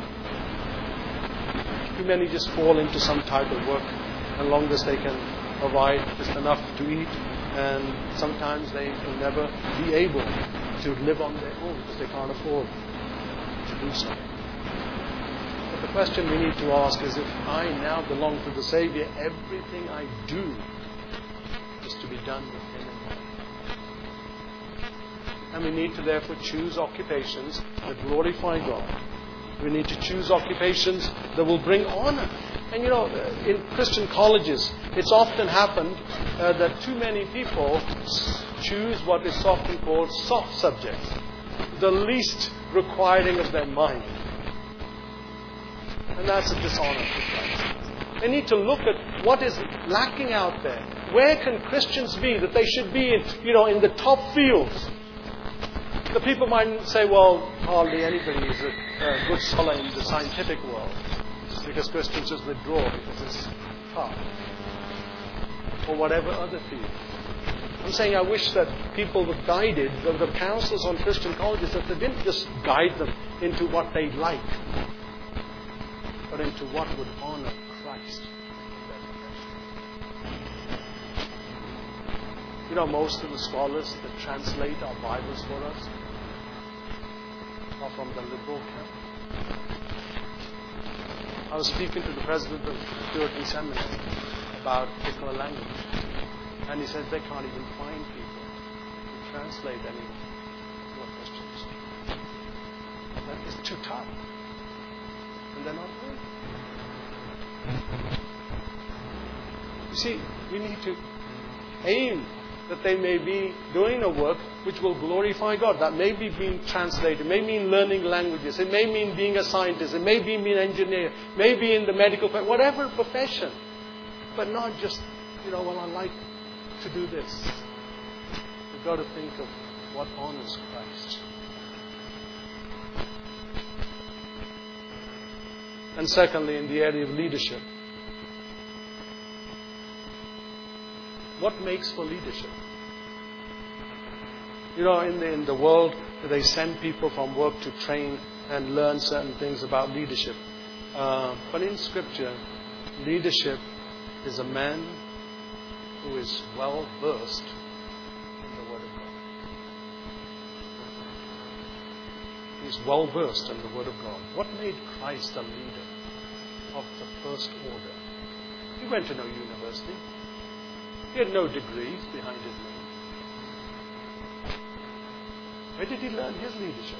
Too many just fall into some type of work, and long as they can provide just enough to eat, and sometimes they will never be able to live on their own because they can't afford to do so. But the question we need to ask is, if I now belong to the Savior, everything I do is to be done with Him in mind. And we need to therefore choose occupations that glorify God. We need to choose occupations that will bring honor. And you know, in Christian colleges, it's often happened uh, that too many people choose what is often called soft subjects, the least requiring of their mind. And that's a dishonor to Christ. They need to look at what is lacking out there. Where can Christians be that they should be in, you know, in the top fields? The people might say, well, hardly anybody is a, a good scholar in the scientific world because Christians just withdraw because it's tough. Or whatever other field. I'm saying I wish that people were guided, the, the counselors on Christian colleges, that they didn't just guide them into what they like, but into what would honor Christ. You know, most of the scholars that translate our Bibles for us are from the liberal camp. I was speaking to the president of the Puritan Seminary about particular language, and he says they can't even find people to translate any to our Christians. That is too tough, and they're not doing it. You see, we need to aim that they may be doing a work which will glorify God. That may be being translated. It may mean learning languages. It may mean being a scientist. It may be being an engineer. It may be in the medical profession. Whatever profession. But not just, you know, well, I like to do this. We've got to think of what honors Christ. And secondly, in the area of leadership. What makes for leadership? You know, in the, in the world, they send people from work to train and learn certain things about leadership. Uh, but in Scripture, leadership is a man who is well versed in the Word of God. He's well versed in the Word of God. What made Christ a leader of the first order? He went to no university. He had no degrees behind his name. Where did he learn his leadership?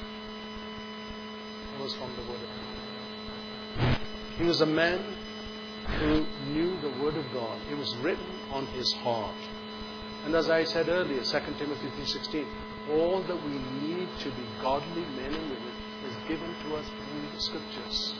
It was from the Word of God. He was a man who knew the Word of God. It was written on his heart. And as I said earlier, Second Timothy three sixteen, all that we need to be godly men and women is given to us through the Scriptures.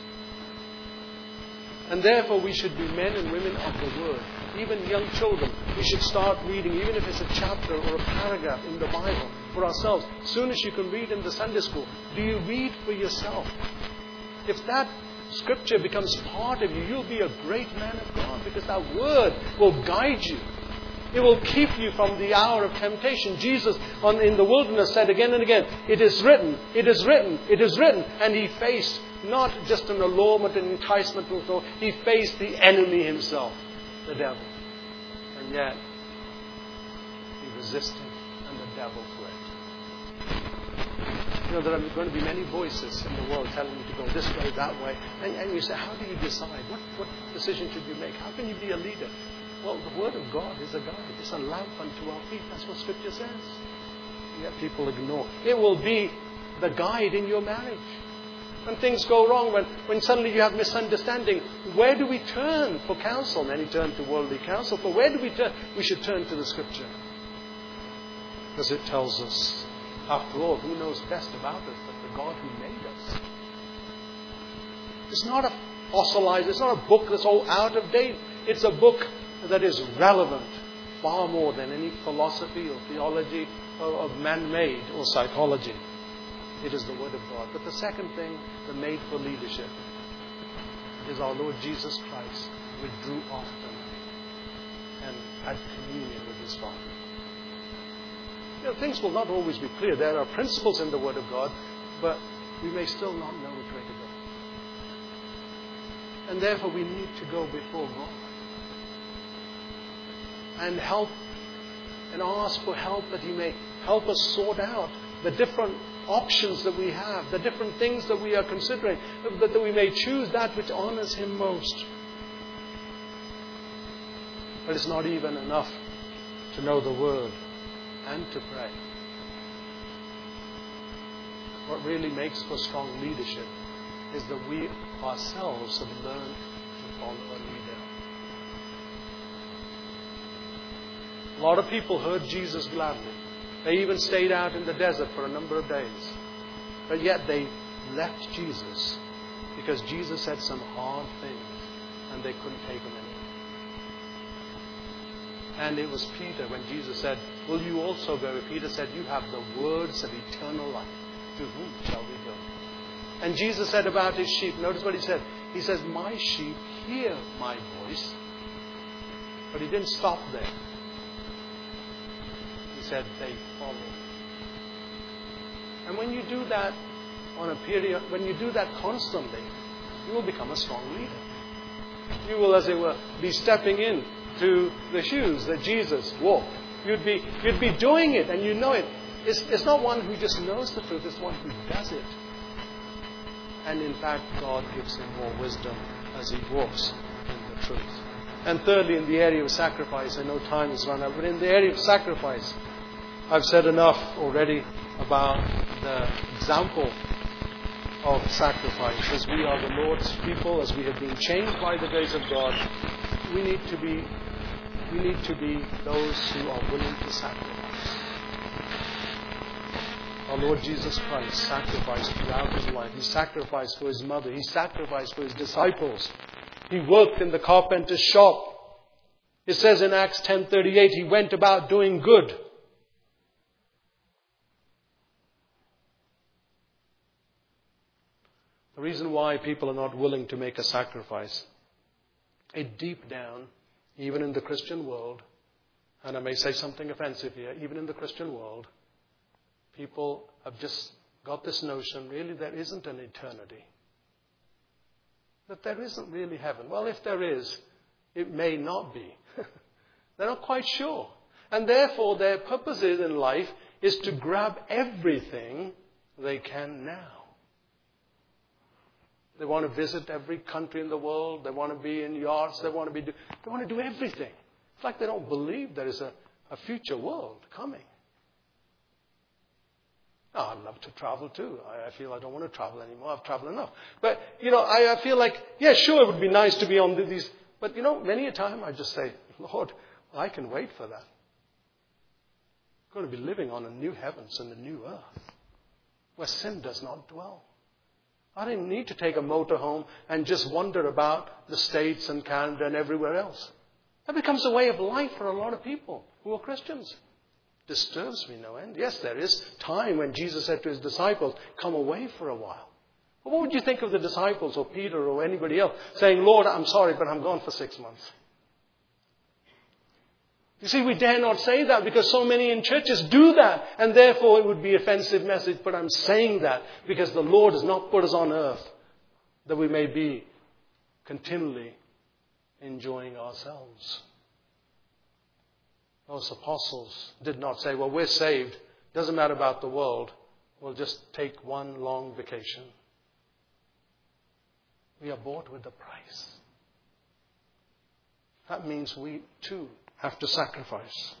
And therefore we should be men and women of the Word. Even young children, we should start reading, even if it's a chapter or a paragraph in the Bible, for ourselves. As soon as you can read in the Sunday school, do you read for yourself? If that Scripture becomes part of you, you'll be a great man of God, because that Word will guide you. It will keep you from the hour of temptation. Jesus on, in the wilderness said again and again, it is written, it is written, it is written. And he faced not just an allurement and enticement, he faced the enemy himself, the devil. And yet, he resisted and the devil fled. You know, there are going to be many voices in the world telling you to go this way, that way. And, and you say, how do you decide? What, what decision should you make? How can you be a leader? Well, the Word of God is a guide. It's a lamp unto our feet. That's what Scripture says. And yet people ignore. It will be the guide in your marriage. When things go wrong, when, when suddenly you have misunderstanding, where do we turn for counsel? Many turn to worldly counsel. But where do we turn? We should turn to the Scripture. Because it tells us, after all, who knows best about us but the God who made us? It's not a fossilized, it's not a book that's all out of date. It's a book that is relevant far more than any philosophy or theology of man-made or psychology. It is the Word of God. But the second thing, the made for leadership, is our Lord Jesus Christ withdrew often and had communion with His Father. You know, things will not always be clear. There are principles in the Word of God, but we may still not know which way to go. And therefore we need to go before God and help and ask for help that He may help us sort out the different options that we have, the different things that we are considering, that, that we may choose that which honors Him most. But it's not even enough to know the Word and to pray. What really makes for strong leadership is that we ourselves have learned to follow a leader. A lot of people heard Jesus gladly. They even stayed out in the desert for a number of days. But yet they left Jesus because Jesus said some hard things and they couldn't take Him anymore. And it was Peter when Jesus said, will you also go? Peter said, you have the words of eternal life. To whom shall we go? And Jesus said about his sheep, notice what he said. He says, my sheep hear my voice. But he didn't stop there. He said, they follow. And when you do that on a period, when you do that constantly, you will become a strong leader. You will, as it were, be stepping in to the shoes that Jesus walked. You'd be, you'd be doing it and you know it. It's, it's not one who just knows the truth, it's one who does it. And in fact, God gives him more wisdom as he walks in the truth. And thirdly, in the area of sacrifice, I know time has run out, but in the area of sacrifice, I've said enough already about the example of sacrifice. As we are the Lord's people, as we have been changed by the grace of God, we need to be we need to be those who are willing to sacrifice. Our Lord Jesus Christ sacrificed throughout his life. He sacrificed for his mother. He sacrificed for his disciples. He worked in the carpenter's shop. It says in Acts ten thirty-eight, he went about doing good. The reason why people are not willing to make a sacrifice, it deep down, even in the Christian world, and I may say something offensive here, even in the Christian world, people have just got this notion, really there isn't an eternity. That there isn't really heaven. Well, if there is, it may not be. They're not quite sure. And therefore their purpose in life is to grab everything they can now. They want to visit every country in the world. They want to be in yachts. They want to be. Do, they want to do everything. It's like they don't believe there is a, a future world coming. Oh, I'd love to travel too. I, I feel I don't want to travel anymore. I've traveled enough. But, you know, I, I feel like, yeah, sure, it would be nice to be on these. But, you know, many a time I just say, Lord, I can wait for that. I'm going to be living on a new heavens and a new earth where sin does not dwell. I didn't need to take a motorhome and just wander about the States and Canada and everywhere else. That becomes a way of life for a lot of people who are Christians. Disturbs me no end. Yes, there is time when Jesus said to his disciples, come away for a while. But what would you think of the disciples or Peter or anybody else saying, Lord, I'm sorry, but I'm gone for six months? You see, we dare not say that because so many in churches do that. And therefore it would be an offensive message. But I'm saying that because the Lord has not put us on earth that we may be continually enjoying ourselves. Those apostles did not say, well, we're saved. Doesn't matter about the world. We'll just take one long vacation. We are bought with a price. That means we too have to sacrifice.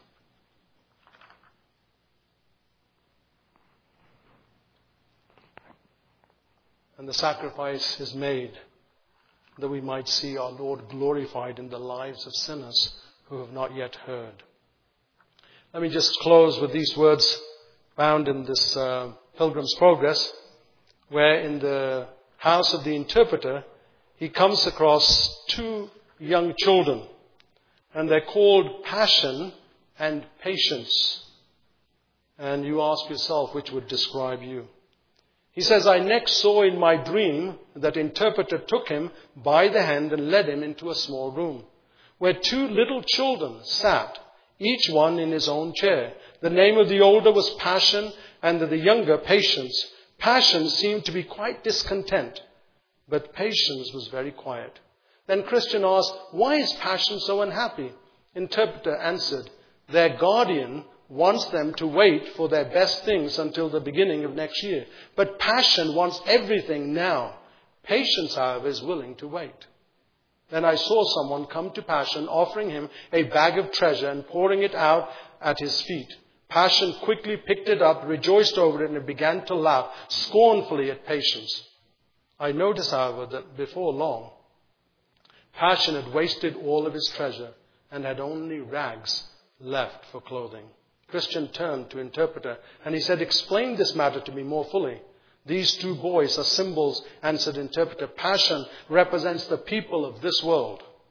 And the sacrifice is made that we might see our Lord glorified in the lives of sinners who have not yet heard. Let me just close with these words found in this uh, Pilgrim's Progress, where in the house of the interpreter, he comes across two young children. And they're called passion and patience. And you ask yourself, which would describe you? He says, I next saw in my dream that interpreter took him by the hand and led him into a small room, where two little children sat, each one in his own chair. The name of the older was Passion, and of the younger, Patience. Passion seemed to be quite discontent, but Patience was very quiet. Then Christian asked, why is Passion so unhappy? Interpreter answered, their guardian wants them to wait for their best things until the beginning of next year. But Passion wants everything now. Patience, however, is willing to wait. Then I saw someone come to Passion, offering him a bag of treasure and pouring it out at his feet. Passion quickly picked it up, rejoiced over it, and began to laugh scornfully at Patience. I noticed, however, that before long, Passion had wasted all of his treasure and had only rags left for clothing. Christian turned to interpreter and he said, explain this matter to me more fully. These two boys are symbols, answered interpreter. Passion represents the people of this world.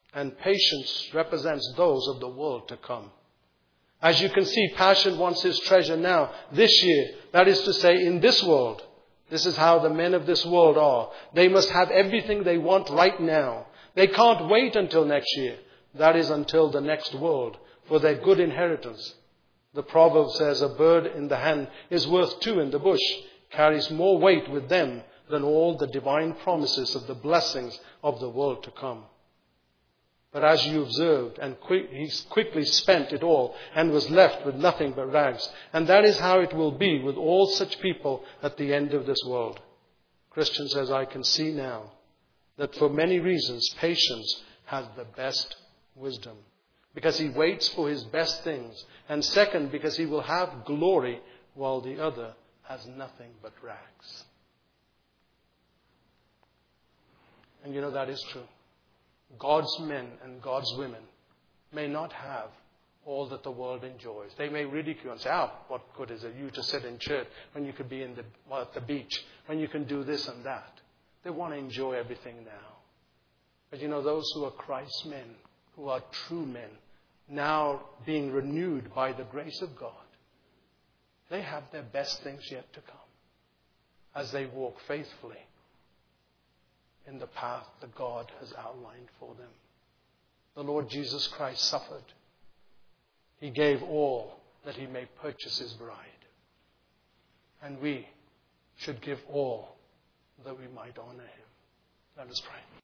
And patience represents those of the world to come. As you can see, passion wants his treasure now, this year. That is to say, in this world. This is how the men of this world are. They must have everything they want right now. They can't wait until next year. That is until the next world, for their good inheritance. The proverb says, a bird in the hand is worth two in the bush, carries more weight with them than all the divine promises of the blessings of the world to come. But as you observed, and quick, he quickly spent it all and was left with nothing but rags. And that is how it will be with all such people at the end of this world. Christian says, I can see now that for many reasons, patience has the best wisdom. Because he waits for his best things. And second, because he will have glory while the other has nothing but rags. And you know that is true. God's men and God's women may not have all that the world enjoys. They may ridicule and say, oh, what good is it you to sit in church when you could be in the, well, at the beach, when you can do this and that. They want to enjoy everything now. But you know, those who are Christ's men, who are true men, now being renewed by the grace of God, they have their best things yet to come as they walk faithfully in the path that God has outlined for them. The Lord Jesus Christ suffered. He gave all that he may purchase his bride. And we should give all that we might honor him. Let us pray.